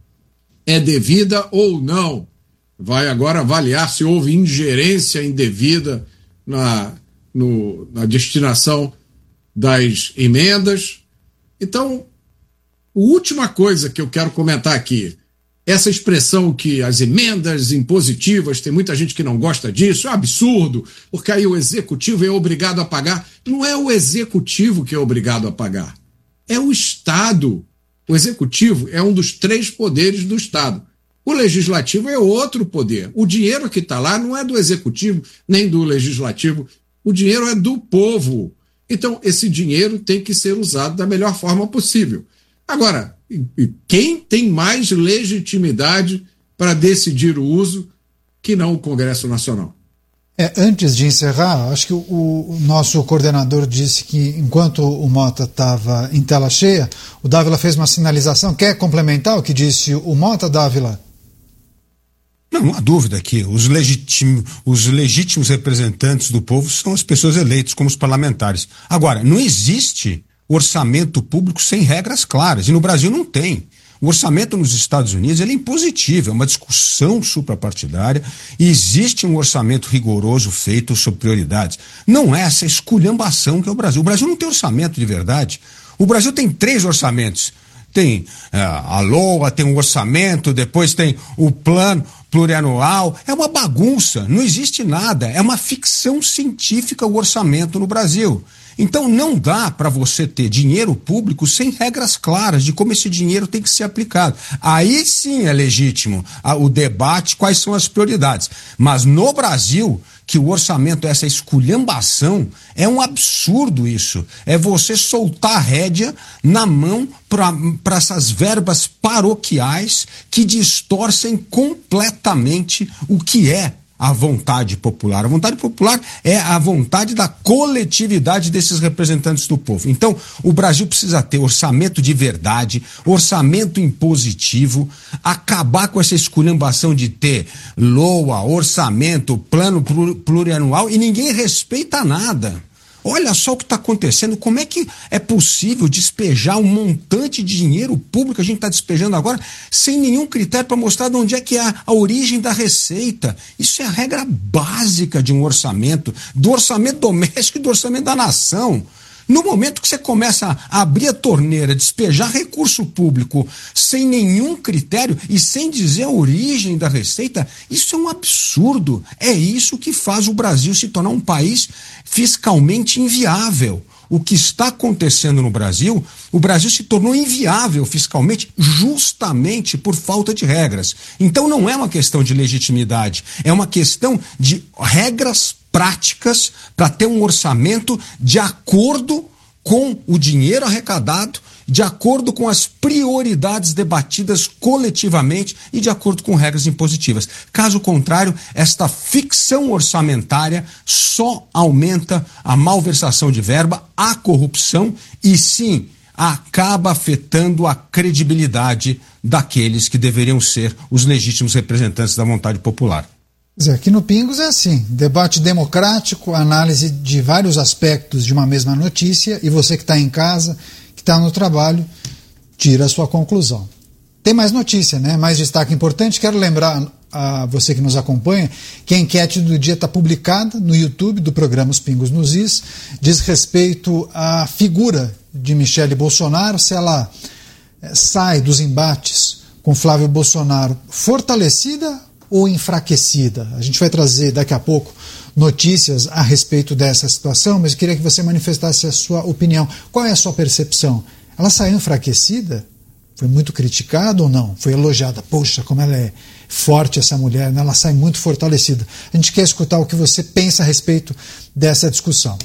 é devida ou não. Vai agora avaliar se houve ingerência indevida na, no, na destinação das emendas. Então, a última coisa que eu quero comentar aqui, essa expressão que as emendas impositivas, tem muita gente que não gosta disso, é um absurdo, porque aí o executivo é obrigado a pagar. Não é o executivo que é obrigado a pagar, é o Estado. O executivo é um dos três poderes do Estado. O legislativo é outro poder. O dinheiro que está lá não é do executivo nem do legislativo, o dinheiro é do povo. Então, esse dinheiro tem que ser usado da melhor forma possível. Agora, quem tem mais legitimidade para decidir o uso que não o Congresso Nacional? É, antes de encerrar, acho que o, o nosso coordenador disse que enquanto o Mota estava em tela cheia, o Dávila fez uma sinalização. Quer complementar o que disse o Mota, Dávila? Não, não há dúvida que os, legitim, os legítimos representantes do povo são as pessoas eleitas como os parlamentares. Agora, não existe orçamento público sem regras claras, e no Brasil não tem. O orçamento nos Estados Unidos ele é impositivo, é uma discussão suprapartidária, e existe um orçamento rigoroso feito sobre prioridades. Não é essa esculhambação que é o Brasil. O Brasil não tem orçamento de verdade. O Brasil tem três orçamentos. Tem é, a LOA, tem um orçamento, depois tem o plano plurianual. É uma bagunça, não existe nada. É uma ficção científica o orçamento no Brasil. Então não dá para você ter dinheiro público sem regras claras de como esse dinheiro tem que ser aplicado. Aí sim é legítimo o debate, quais são as prioridades. Mas no Brasil, que o orçamento é essa esculhambação, é um absurdo isso. É você soltar a rédea na mão para essas verbas paroquiais que distorcem completamente o que é a vontade popular. A vontade popular é a vontade da coletividade desses representantes do povo. Então, o Brasil precisa ter orçamento de verdade, orçamento impositivo, acabar com essa esculhambação de ter LOA, orçamento, plano plurianual, e ninguém respeita nada. Olha só o que está acontecendo, como é que é possível despejar um montante de dinheiro público que a gente está despejando agora sem nenhum critério para mostrar de onde é que é a, a origem da receita. Isso é a regra básica de um orçamento, do orçamento doméstico e do orçamento da nação. No momento que você começa a abrir a torneira, despejar recurso público sem nenhum critério e sem dizer a origem da receita, isso é um absurdo. É isso que faz o Brasil se tornar um país fiscalmente inviável. O que está acontecendo no Brasil, o Brasil se tornou inviável fiscalmente justamente por falta de regras. Então não é uma questão de legitimidade, é uma questão de regras práticas para ter um orçamento de acordo com o dinheiro arrecadado, de acordo com as prioridades debatidas coletivamente e de acordo com regras impositivas. Caso contrário, esta ficção orçamentária só aumenta a malversação de verba, a corrupção e, sim, acaba afetando a credibilidade daqueles que deveriam ser os legítimos representantes da vontade popular. Aqui no Pingos é assim, debate democrático, análise de vários aspectos de uma mesma notícia, e você que está em casa, que está no trabalho, tira a sua conclusão. Tem mais notícia, né? Mais destaque importante. Quero lembrar a você que nos acompanha que a enquete do dia está publicada no YouTube do programa Os Pingos nos Is, diz respeito à figura de Michele Bolsonaro, se ela sai dos embates com Flávio Bolsonaro fortalecida ou enfraquecida? A gente vai trazer daqui a pouco notícias a respeito dessa situação, mas eu queria que você manifestasse a sua opinião. Qual é a sua percepção? Ela saiu enfraquecida? Foi muito criticada ou não? Foi elogiada? Poxa, como ela é forte essa mulher, né? Ela sai muito fortalecida. A gente quer escutar o que você pensa a respeito dessa discussão.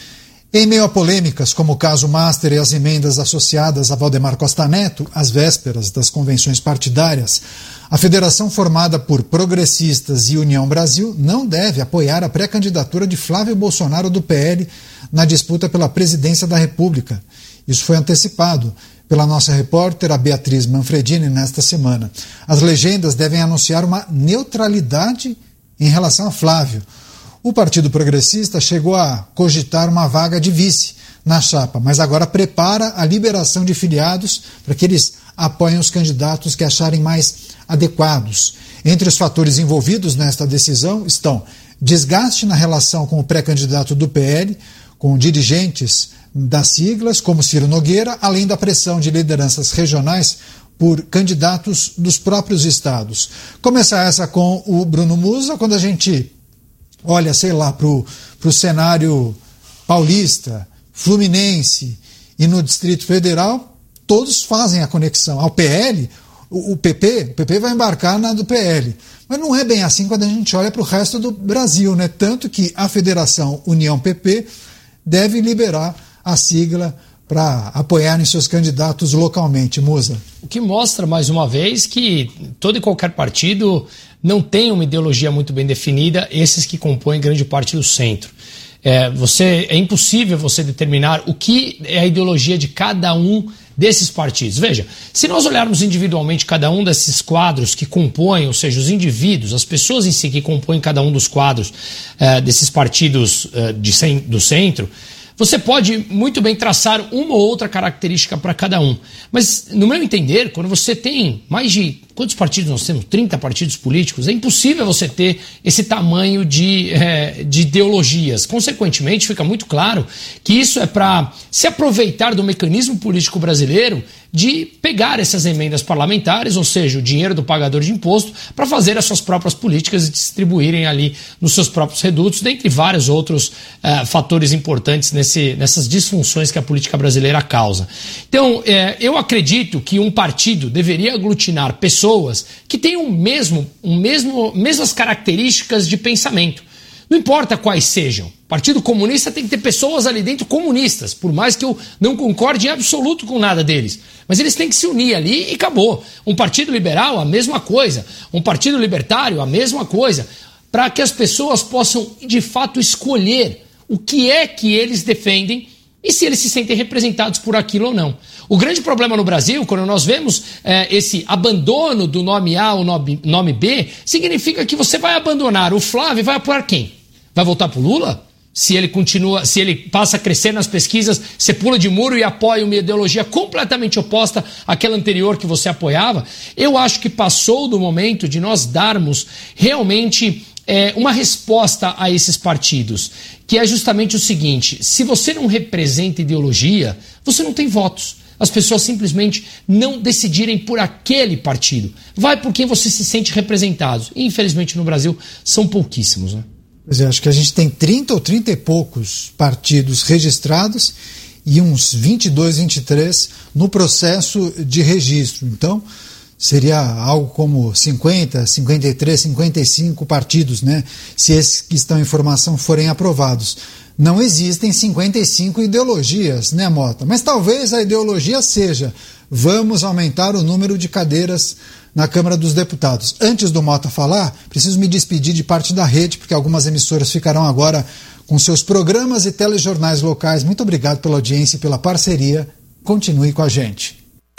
Em meio a polêmicas, como o caso Master e as emendas associadas a Valdemar Costa Neto, às vésperas das convenções partidárias, a federação formada por Progressistas e União Brasil não deve apoiar a pré-candidatura de Flávio Bolsonaro do P L na disputa pela presidência da República. Isso foi antecipado pela nossa repórter, a Beatriz Manfredini, nesta semana. As legendas devem anunciar uma neutralidade em relação a Flávio. O Partido Progressista chegou a cogitar uma vaga de vice na chapa, mas agora prepara a liberação de filiados para que eles apoiem os candidatos que acharem mais adequados. Entre os fatores envolvidos nesta decisão estão desgaste na relação com o pré-candidato do P L, com dirigentes das siglas, como Ciro Nogueira, além da pressão de lideranças regionais por candidatos dos próprios estados. Começar essa com o Bruno Musa, quando a gente olha, sei lá, para o cenário paulista, fluminense e no Distrito Federal, todos fazem a conexão. Ao P L, o, o P P, o P P vai embarcar na do P L. Mas não é bem assim quando a gente olha para o resto do Brasil, né? Tanto que a Federação União-P P deve liberar a sigla para apoiarem seus candidatos localmente. Musa. O que mostra, mais uma vez, que todo e qualquer partido não tem uma ideologia muito bem definida, esses que compõem grande parte do centro. É, você, é impossível você determinar o que é a ideologia de cada um desses partidos. Veja, se nós olharmos individualmente cada um desses quadros que compõem, ou seja, os indivíduos, as pessoas em si que compõem cada um dos quadros é, desses partidos é, de, do centro, você pode muito bem traçar uma ou outra característica para cada um. Mas, no meu entender, quando você tem mais de... Quantos partidos nós temos? trinta partidos políticos. É impossível você ter esse tamanho de, é, de ideologias. Consequentemente, fica muito claro que isso é para se aproveitar do mecanismo político brasileiro de pegar essas emendas parlamentares, ou seja, o dinheiro do pagador de imposto, para fazer as suas próprias políticas e distribuírem ali nos seus próprios redutos, dentre vários outros uh, fatores importantes nesse, nessas disfunções que a política brasileira causa. Então, é, eu acredito que um partido deveria aglutinar pessoas que tenham o mesmo, o mesmo, mesmas características de pensamento. Não importa quais sejam. O Partido Comunista tem que ter pessoas ali dentro comunistas, por mais que eu não concorde em absoluto com nada deles. Mas eles têm que se unir ali e acabou. Um partido liberal, a mesma coisa. Um partido libertário, a mesma coisa. Para que as pessoas possam, de fato, escolher o que é que eles defendem e se eles se sentem representados por aquilo ou não. O grande problema no Brasil, quando nós vemos é, esse abandono do nome A ou nome, nome B, significa que você vai abandonar o Flávio e vai apoiar quem? Vai votar pro Lula? Se ele continua, se ele passa a crescer nas pesquisas, você pula de muro e apoia uma ideologia completamente oposta àquela anterior que você apoiava? Eu acho que passou do momento de nós darmos realmente é, uma resposta a esses partidos, que é justamente o seguinte: se você não representa ideologia, você não tem votos. As pessoas simplesmente não decidirem por aquele partido. Vai por quem você se sente representado. E, infelizmente, no Brasil, são pouquíssimos, né? Pois é, acho que a gente tem trinta ou trinta e poucos partidos registrados e uns vinte e dois, vinte e três no processo de registro. Então, seria algo como cinquenta, cinquenta e três, cinquenta e cinco partidos, né? Se esses que estão em formação forem aprovados. Não existem cinquenta e cinco ideologias, né, Mota? Mas talvez a ideologia seja: vamos aumentar o número de cadeiras na Câmara dos Deputados. Antes do Mota falar, preciso me despedir de parte da rede, porque algumas emissoras ficarão agora com seus programas e telejornais locais. Muito obrigado pela audiência e pela parceria. Continue com a gente.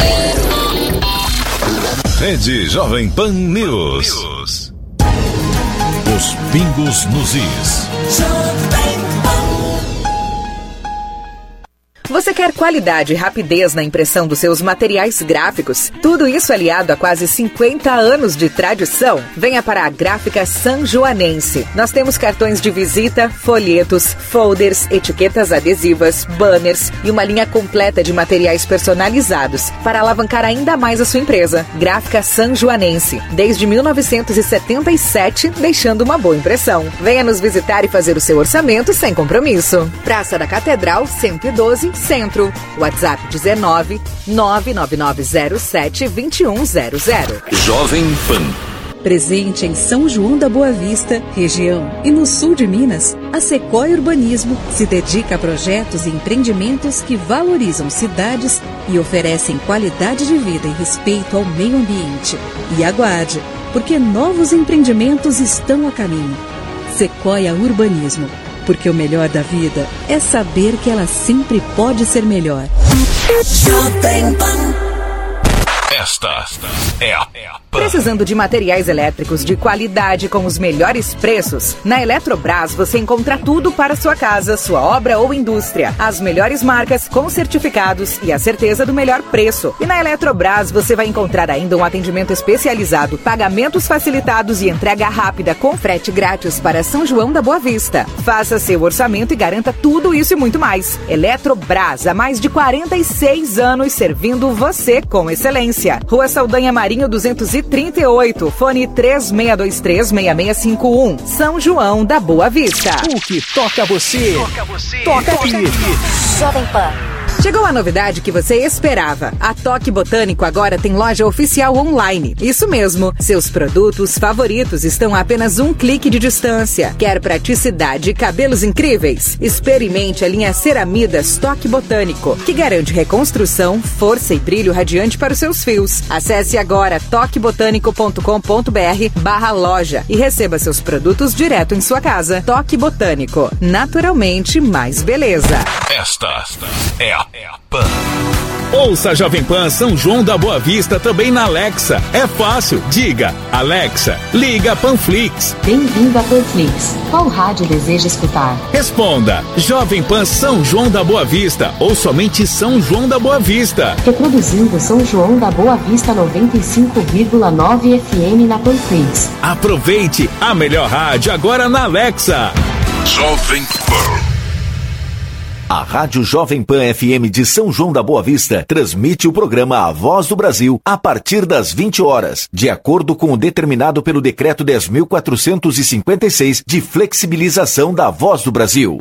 Rede Jovem Pan News. News. Os pingos nos is. Você quer qualidade e rapidez na impressão dos seus materiais gráficos? Tudo isso aliado a quase cinquenta anos de tradição? Venha para a Gráfica Sanjoanense. Nós temos cartões de visita, folhetos, folders, etiquetas adesivas, banners e uma linha completa de materiais personalizados para alavancar ainda mais a sua empresa. Gráfica Sanjoanense, desde mil novecentos e setenta e sete, deixando uma boa impressão. Venha nos visitar e fazer o seu orçamento sem compromisso. Praça da Catedral, cento e doze, Centro. WhatsApp dezenove, nove nove nove zero sete, dois um zero zero. Jovem Pan. Presente em São João da Boa Vista, região e no sul de Minas, a Sequoia Urbanismo se dedica a projetos e empreendimentos que valorizam cidades e oferecem qualidade de vida e respeito ao meio ambiente. E aguarde, porque novos empreendimentos estão a caminho. Sequoia Urbanismo, porque o melhor da vida é saber que ela sempre pode ser melhor. Esta é a Precisando de materiais elétricos de qualidade com os melhores preços? Na Eletrobras você encontra tudo para sua casa, sua obra ou indústria. As melhores marcas com certificados e a certeza do melhor preço. E na Eletrobras você vai encontrar ainda um atendimento especializado, pagamentos facilitados e entrega rápida com frete grátis para São João da Boa Vista. Faça seu orçamento e garanta tudo isso e muito mais. Eletrobras, há mais de quarenta e seis anos servindo você com excelência. Rua Saldanha Marinho duzentos e trinta e oito, fone três seis dois três, seis seis cinco um, São João da Boa Vista. O que toca você, toca, você, toca aqui. Jovem Pan. Chegou a novidade que você esperava. A Toque Botânico agora tem loja oficial online. Isso mesmo, seus produtos favoritos estão a apenas um clique de distância. Quer praticidade e cabelos incríveis? Experimente a linha Ceramidas Toque Botânico, que garante reconstrução, força e brilho radiante para os seus fios. Acesse agora toque botânico ponto com ponto b r barra loja e receba seus produtos direto em sua casa. Toque Botânico, naturalmente mais beleza. Esta é a Pan. Ouça a Jovem Pan São João da Boa Vista também na Alexa. É fácil. Diga, Alexa, liga Panflix. Bem-vindo a Panflix. Qual rádio deseja escutar? Responda, Jovem Pan São João da Boa Vista ou somente São João da Boa Vista. Reproduzindo São João da Boa Vista noventa e cinco vírgula nove F M na Panflix. Aproveite a melhor rádio agora na Alexa. Jovem Pan. A Rádio Jovem Pan F M de São João da Boa Vista transmite o programa A Voz do Brasil a partir das vinte horas, de acordo com o determinado pelo Decreto dez mil quatrocentos e cinquenta e seis de flexibilização da Voz do Brasil.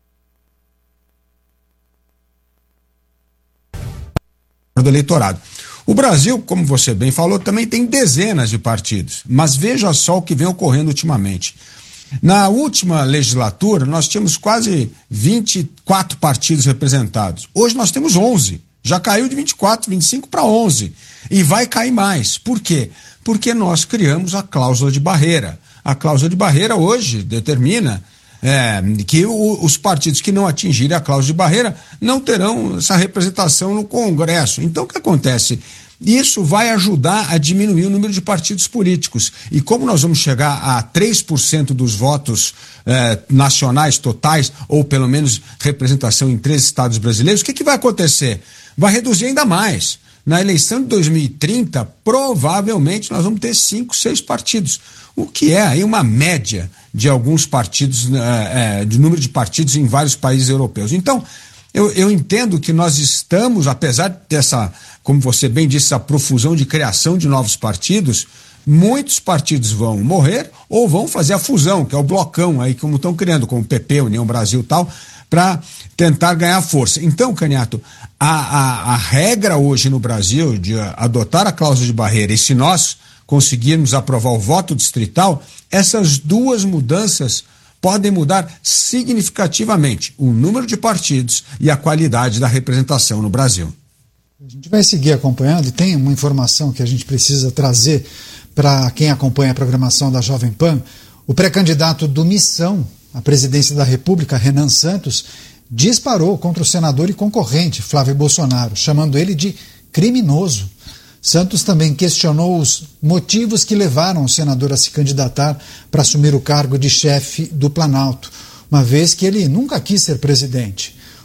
Do eleitorado. O Brasil, como você bem falou, também tem dezenas de partidos, mas veja só o que vem ocorrendo ultimamente. Na última legislatura, nós tínhamos quase vinte e quatro partidos representados. Hoje nós temos onze. Já caiu de vinte e quatro, vinte e cinco para onze. E vai cair mais. Por quê? Porque nós criamos a cláusula de barreira. A cláusula de barreira hoje determina é, que o, os partidos que não atingirem a cláusula de barreira não terão essa representação no Congresso. Então o que acontece? Isso vai ajudar a diminuir o número de partidos políticos. E como nós vamos chegar a três por cento dos votos eh, nacionais totais, ou pelo menos representação em três estados brasileiros, o que, que vai acontecer? Vai reduzir ainda mais. Na eleição de dois mil e trinta, provavelmente nós vamos ter cinco, seis partidos, o que é aí uma média de alguns partidos, eh, eh, de número de partidos em vários países europeus. Então, eu, eu entendo que nós estamos, apesar dessa, como você bem disse, essa profusão de criação de novos partidos, muitos partidos vão morrer ou vão fazer a fusão, que é o blocão aí, como estão criando, como o P P, União Brasil e tal, para tentar ganhar força. Então, Caniato, a, a, a regra hoje no Brasil de adotar a cláusula de barreira, e se nós conseguirmos aprovar o voto distrital, essas duas mudanças podem mudar significativamente o número de partidos e a qualidade da representação no Brasil. A gente vai seguir acompanhando e tem uma informação que a gente precisa trazer para quem acompanha a programação da Jovem Pan. O pré-candidato do Missão à presidência da República, Renan Santos, disparou contra o senador e concorrente Flávio Bolsonaro, chamando ele de criminoso. Santos também questionou os motivos que levaram o senador a se candidatar para assumir o cargo de chefe do Planalto, uma vez que ele nunca quis ser presidente.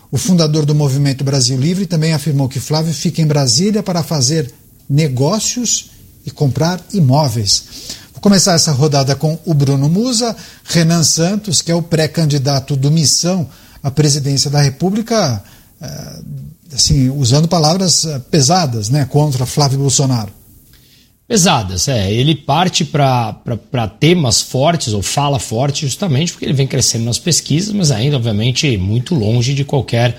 O fundador do Movimento Brasil Livre também afirmou que Flávio fica em Brasília para fazer negócios e comprar imóveis. Vou começar essa rodada com o Bruno Musa, Renan Santos, que é o pré-candidato do Missão à presidência da República, assim, usando palavras pesadas, né, contra Flávio Bolsonaro. Pesadas, é. Ele parte para temas fortes, ou fala forte, justamente porque ele vem crescendo nas pesquisas, mas ainda, obviamente, muito longe de qualquer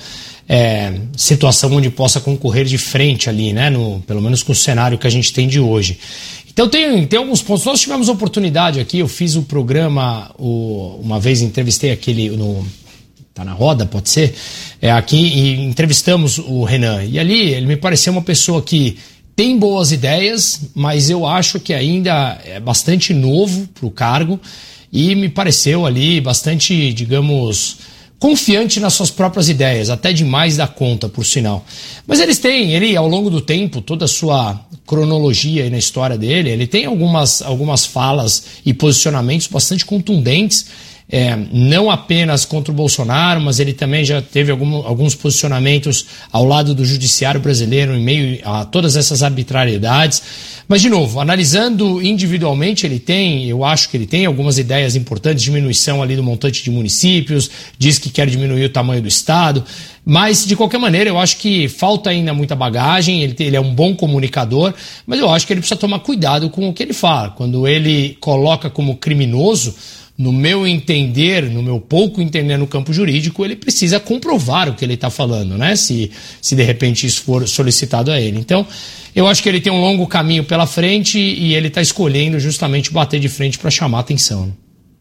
é, situação onde possa concorrer de frente ali, né? No, pelo menos com o cenário que a gente tem de hoje. Então tem, tem alguns pontos. Nós tivemos oportunidade aqui, eu fiz o programa, o, uma vez entrevistei aquele, no, tá na roda, pode ser? É, aqui, e entrevistamos o Renan. E ali ele me pareceu uma pessoa que tem boas ideias, mas eu acho que ainda é bastante novo para o cargo e me pareceu ali bastante, digamos, confiante nas suas próprias ideias, até demais da conta, por sinal. Mas eles têm, ele ao longo do tempo, toda a sua cronologia aí na história dele, ele tem algumas, algumas falas e posicionamentos bastante contundentes, É, não apenas contra o Bolsonaro, mas ele também já teve algum, alguns posicionamentos ao lado do judiciário brasileiro em meio a todas essas arbitrariedades. Mas, de novo, analisando individualmente, ele tem, eu acho que ele tem algumas ideias importantes, diminuição ali do montante de municípios, diz que quer diminuir o tamanho do Estado, mas, de qualquer maneira, eu acho que falta ainda muita bagagem, ele, tem, ele é um bom comunicador, mas eu acho que ele precisa tomar cuidado com o que ele fala. Quando ele coloca como criminoso, no meu entender, no meu pouco entender no campo jurídico, ele precisa comprovar o que ele está falando, né? Se, se de repente isso for solicitado a ele. Então, eu acho que ele tem um longo caminho pela frente e ele está escolhendo justamente bater de frente para chamar atenção.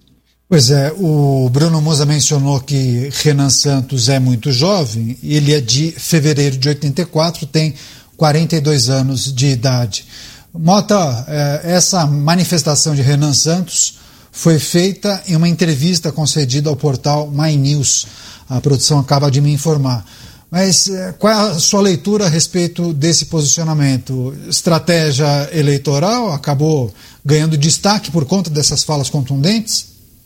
Pois é, o Bruno Musa mencionou que Renan Santos é muito jovem, ele é de fevereiro de oitenta e quatro, tem quarenta e dois anos de idade. Mota, essa manifestação de Renan Santos foi feita em uma entrevista concedida ao portal My News. A produção acaba de me informar. Mas qual é a sua leitura a respeito desse posicionamento? Estratégia eleitoral? Acabou ganhando destaque por conta dessas falas contundentes?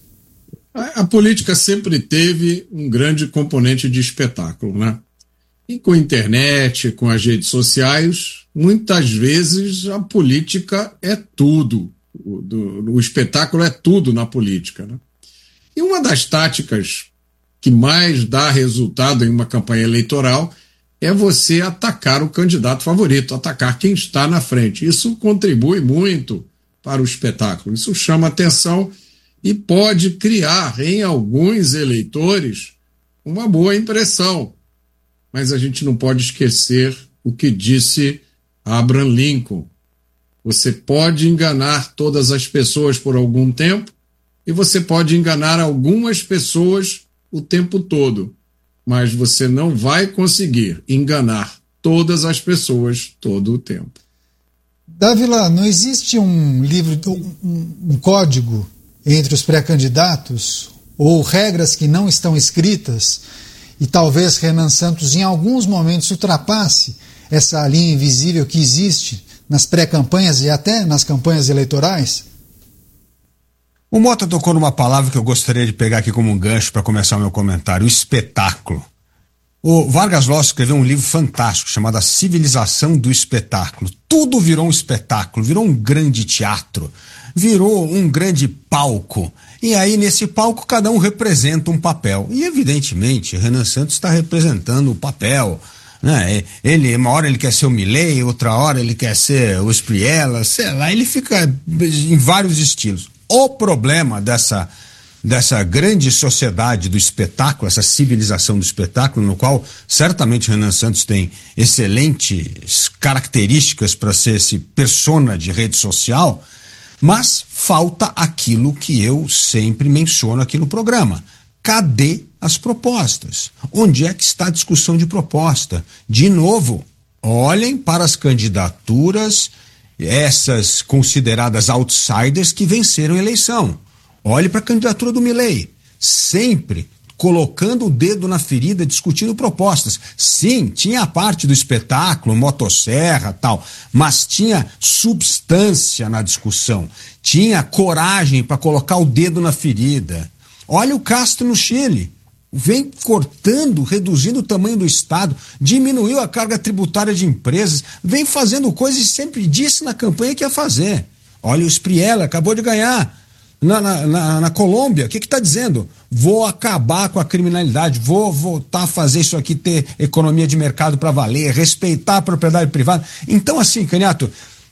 A, a política sempre teve um grande componente de espetáculo, né? E com a internet, com as redes sociais, muitas vezes a política é tudo. O, do, o espetáculo é tudo na política, né? E uma das táticas que mais dá resultado em uma campanha eleitoral é você atacar o candidato favorito, atacar quem está na frente. Isso contribui muito para o espetáculo, isso chama atenção e pode criar em alguns eleitores uma boa impressão. Mas a gente não pode esquecer o que disse Abraham Lincoln. Você pode enganar todas as pessoas por algum tempo e você pode enganar algumas pessoas o tempo todo, mas você não vai conseguir enganar todas as pessoas todo o tempo. Dávila, não existe um livro, um, um código entre os pré-candidatos ou regras que não estão escritas e talvez Renan Santos em alguns momentos ultrapasse essa linha invisível que existe nas pré-campanhas e até nas campanhas eleitorais? O Mota tocou numa palavra que eu gostaria de pegar aqui como um gancho para começar o meu comentário: o espetáculo. O Vargas Llosa escreveu um livro fantástico chamado A Civilização do Espetáculo. Tudo virou um espetáculo, virou um grande teatro, virou um grande palco. E aí, nesse palco, cada um representa um papel. E, evidentemente, Renan Santos está representando o papel. Né? Ele, uma hora ele quer ser o Milei, outra hora ele quer ser o Espriella, sei lá, ele fica em vários estilos. O problema dessa, dessa grande sociedade do espetáculo, essa civilização do espetáculo, no qual certamente Renan Santos tem excelentes características para ser esse persona de rede social, mas falta aquilo que eu sempre menciono aqui no programa. Cadê as propostas? Onde é que está a discussão de proposta? De novo, olhem para as candidaturas, essas consideradas outsiders que venceram a eleição. Olhe para a candidatura do Milei, sempre colocando o dedo na ferida, discutindo propostas. Sim, tinha a parte do espetáculo, motosserra, tal, mas tinha substância na discussão, tinha coragem para colocar o dedo na ferida. Olha o Castro no Chile. vem cortando, reduzindo o tamanho do Estado, diminuiu a carga tributária de empresas, vem fazendo coisas e sempre disse na campanha que ia fazer. Olha o Spriella, acabou de ganhar na, na, na, na Colômbia. O que está dizendo? Vou acabar com a criminalidade, vou voltar a fazer isso aqui, ter economia de mercado para valer, respeitar a propriedade privada. Então, assim, Canhato,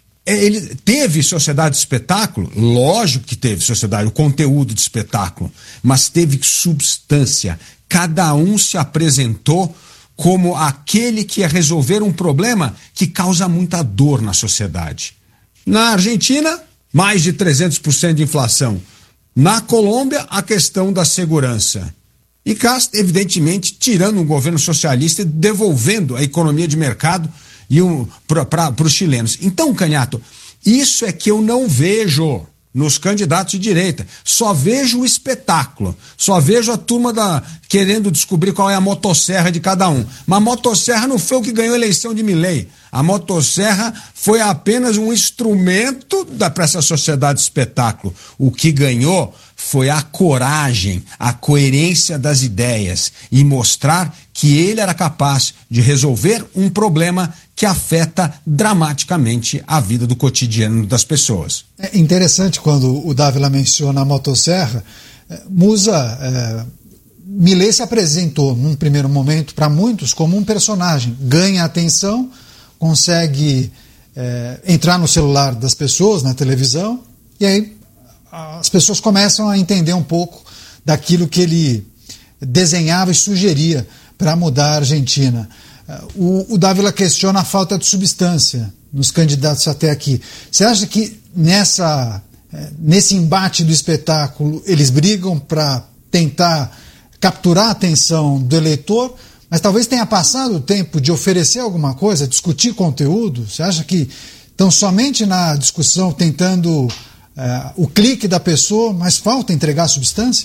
ele teve sociedade de espetáculo? Lógico que teve sociedade, o conteúdo de espetáculo, mas teve substância. Cada um se apresentou como aquele que ia resolver um problema que causa muita dor na sociedade. Na Argentina, mais de trezentos por cento de inflação. Na Colômbia, a questão da segurança. E cá, evidentemente, tirando um governo socialista e devolvendo a economia de mercado e um, para os chilenos. Então, Canhato, isso é que eu não vejo nos candidatos de direita. Só vejo o espetáculo. Só vejo a turma da, querendo descobrir qual é a motosserra de cada um. Mas a motosserra não foi o que ganhou a eleição de Milei. A motosserra foi apenas um instrumento para essa sociedade de espetáculo. O que ganhou foi a coragem, a coerência das ideias e mostrar que ele era capaz de resolver um problema que afeta dramaticamente a vida do cotidiano das pessoas. É interessante quando o Dávila menciona a motosserra. Musa, é, Milei se apresentou num primeiro momento para muitos como um personagem, ganha atenção, consegue é, entrar no celular das pessoas, na televisão, e aí as pessoas começam a entender um pouco daquilo que ele desenhava e sugeria para mudar a Argentina. O, o Dávila questiona a falta de substância nos candidatos até aqui. Você acha que nessa, nesse embate do espetáculo eles brigam para tentar capturar a atenção do eleitor, mas talvez tenha passado o tempo de oferecer alguma coisa, discutir conteúdo? Você acha que estão somente na discussão tentando uh, o clique da pessoa, mas falta entregar substância?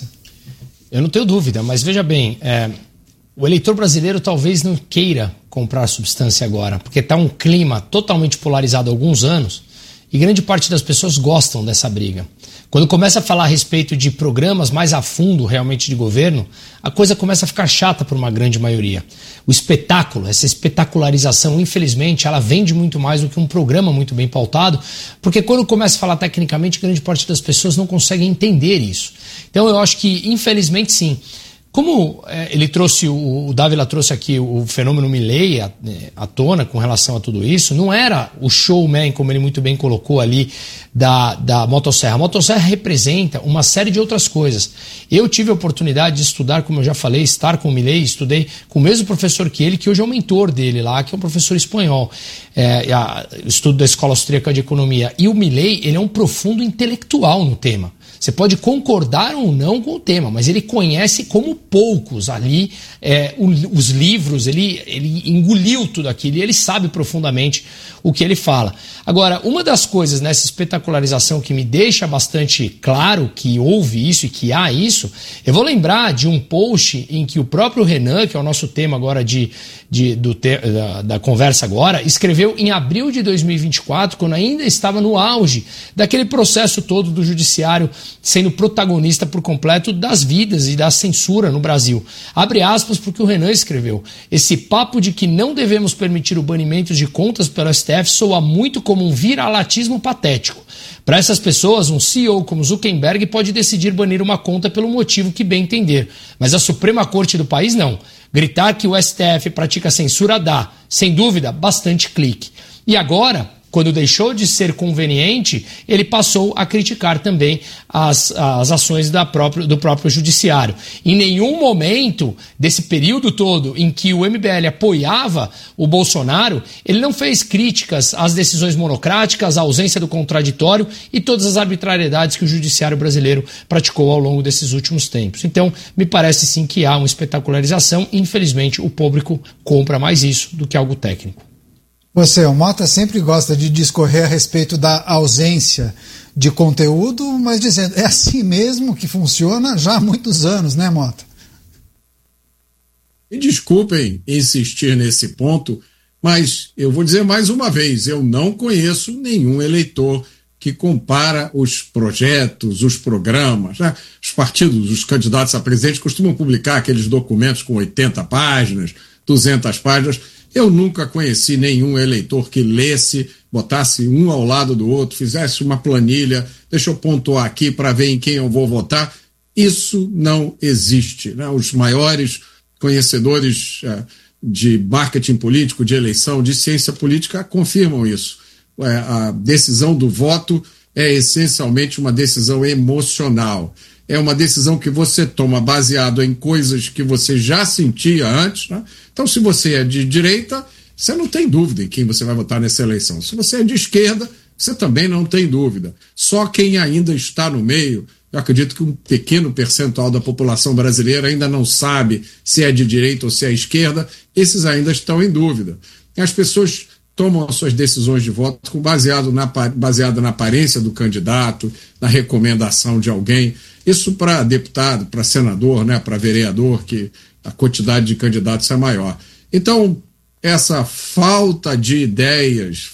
Eu não tenho dúvida, mas veja bem, é, o eleitor brasileiro talvez não queira comprar substância agora, porque está um clima totalmente polarizado há alguns anos e grande parte das pessoas gostam dessa briga. Quando começa a falar a respeito de programas mais a fundo realmente de governo, a coisa começa a ficar chata para uma grande maioria. O espetáculo, essa espetacularização, infelizmente, ela vende muito mais do que um programa muito bem pautado, porque quando começa a falar tecnicamente, grande parte das pessoas não consegue entender isso. Então eu acho que, infelizmente, sim. Como é, ele trouxe, o, o Dávila trouxe aqui o, o fenômeno Milei à, à tona com relação a tudo isso, não era o showman, como ele muito bem colocou ali, da, da motosserra. A motosserra representa uma série de outras coisas. Eu tive a oportunidade de estudar, como eu já falei, estar com o Milei, estudei com o mesmo professor que ele, que hoje é o mentor dele lá, que é um professor espanhol, é, a, estudo da Escola Austríaca de Economia. E o Milei, ele é um profundo intelectual no tema. Você pode concordar ou não com o tema, mas ele conhece como poucos ali é, os livros, ele, ele engoliu tudo aquilo e ele sabe profundamente o que ele fala. Agora, uma das coisas nessa espetacularização que me deixa bastante claro que houve isso e que há isso, eu vou lembrar de um post em que o próprio Renan, que é o nosso tema agora de, de, do te, da, da conversa agora, escreveu em abril de dois mil e vinte e quatro, quando ainda estava no auge daquele processo todo do judiciário sendo protagonista por completo das vidas e da censura no Brasil. Abre aspas porque o Renan escreveu: esse papo de que não devemos permitir o banimento de contas pelo S T F soa muito como um viralatismo patético. Para essas pessoas, um C E O como Zuckerberg pode decidir banir uma conta pelo motivo que bem entender, mas a Suprema Corte do país não. Gritar que o S T F pratica censura dá, sem dúvida, bastante clique. E agora, quando deixou de ser conveniente, ele passou a criticar também as, as ações da próprio, do próprio judiciário. Em nenhum momento desse período todo em que o M B L apoiava o Bolsonaro, ele não fez críticas às decisões monocráticas, à ausência do contraditório e todas as arbitrariedades que o judiciário brasileiro praticou ao longo desses últimos tempos. Então, me parece sim que há uma espetacularização e, infelizmente, o público compra mais isso do que algo técnico. Você, o Mota sempre gosta de discorrer a respeito da ausência de conteúdo, mas dizendo, é assim mesmo que funciona já há muitos anos, né, Mota? Me desculpem insistir nesse ponto, mas eu vou dizer mais uma vez, eu não conheço nenhum eleitor que compara os projetos, os programas, né? Os partidos, os candidatos a presidente costumam publicar aqueles documentos com oitenta páginas, duzentas páginas. Eu nunca conheci nenhum eleitor que lesse, botasse um ao lado do outro, fizesse uma planilha, deixa eu pontuar aqui para ver em quem eu vou votar. Isso não existe, né? Os maiores conhecedores uh, de marketing político, de eleição, de ciência política confirmam isso. Uh, a decisão do voto é essencialmente uma decisão emocional. É uma decisão que você toma baseado em coisas que você já sentia antes, né? Então, se você é de direita, você não tem dúvida em quem você vai votar nessa eleição. Se você é de esquerda, você também não tem dúvida. Só quem ainda está no meio, eu acredito que um pequeno percentual da população brasileira ainda não sabe se é de direita ou se é esquerda, esses ainda estão em dúvida. As pessoas tomam as suas decisões de voto com baseado na, baseado na aparência do candidato, na recomendação de alguém. Isso para deputado, para senador, né, para vereador, que a quantidade de candidatos é maior. Então, essa falta de ideias,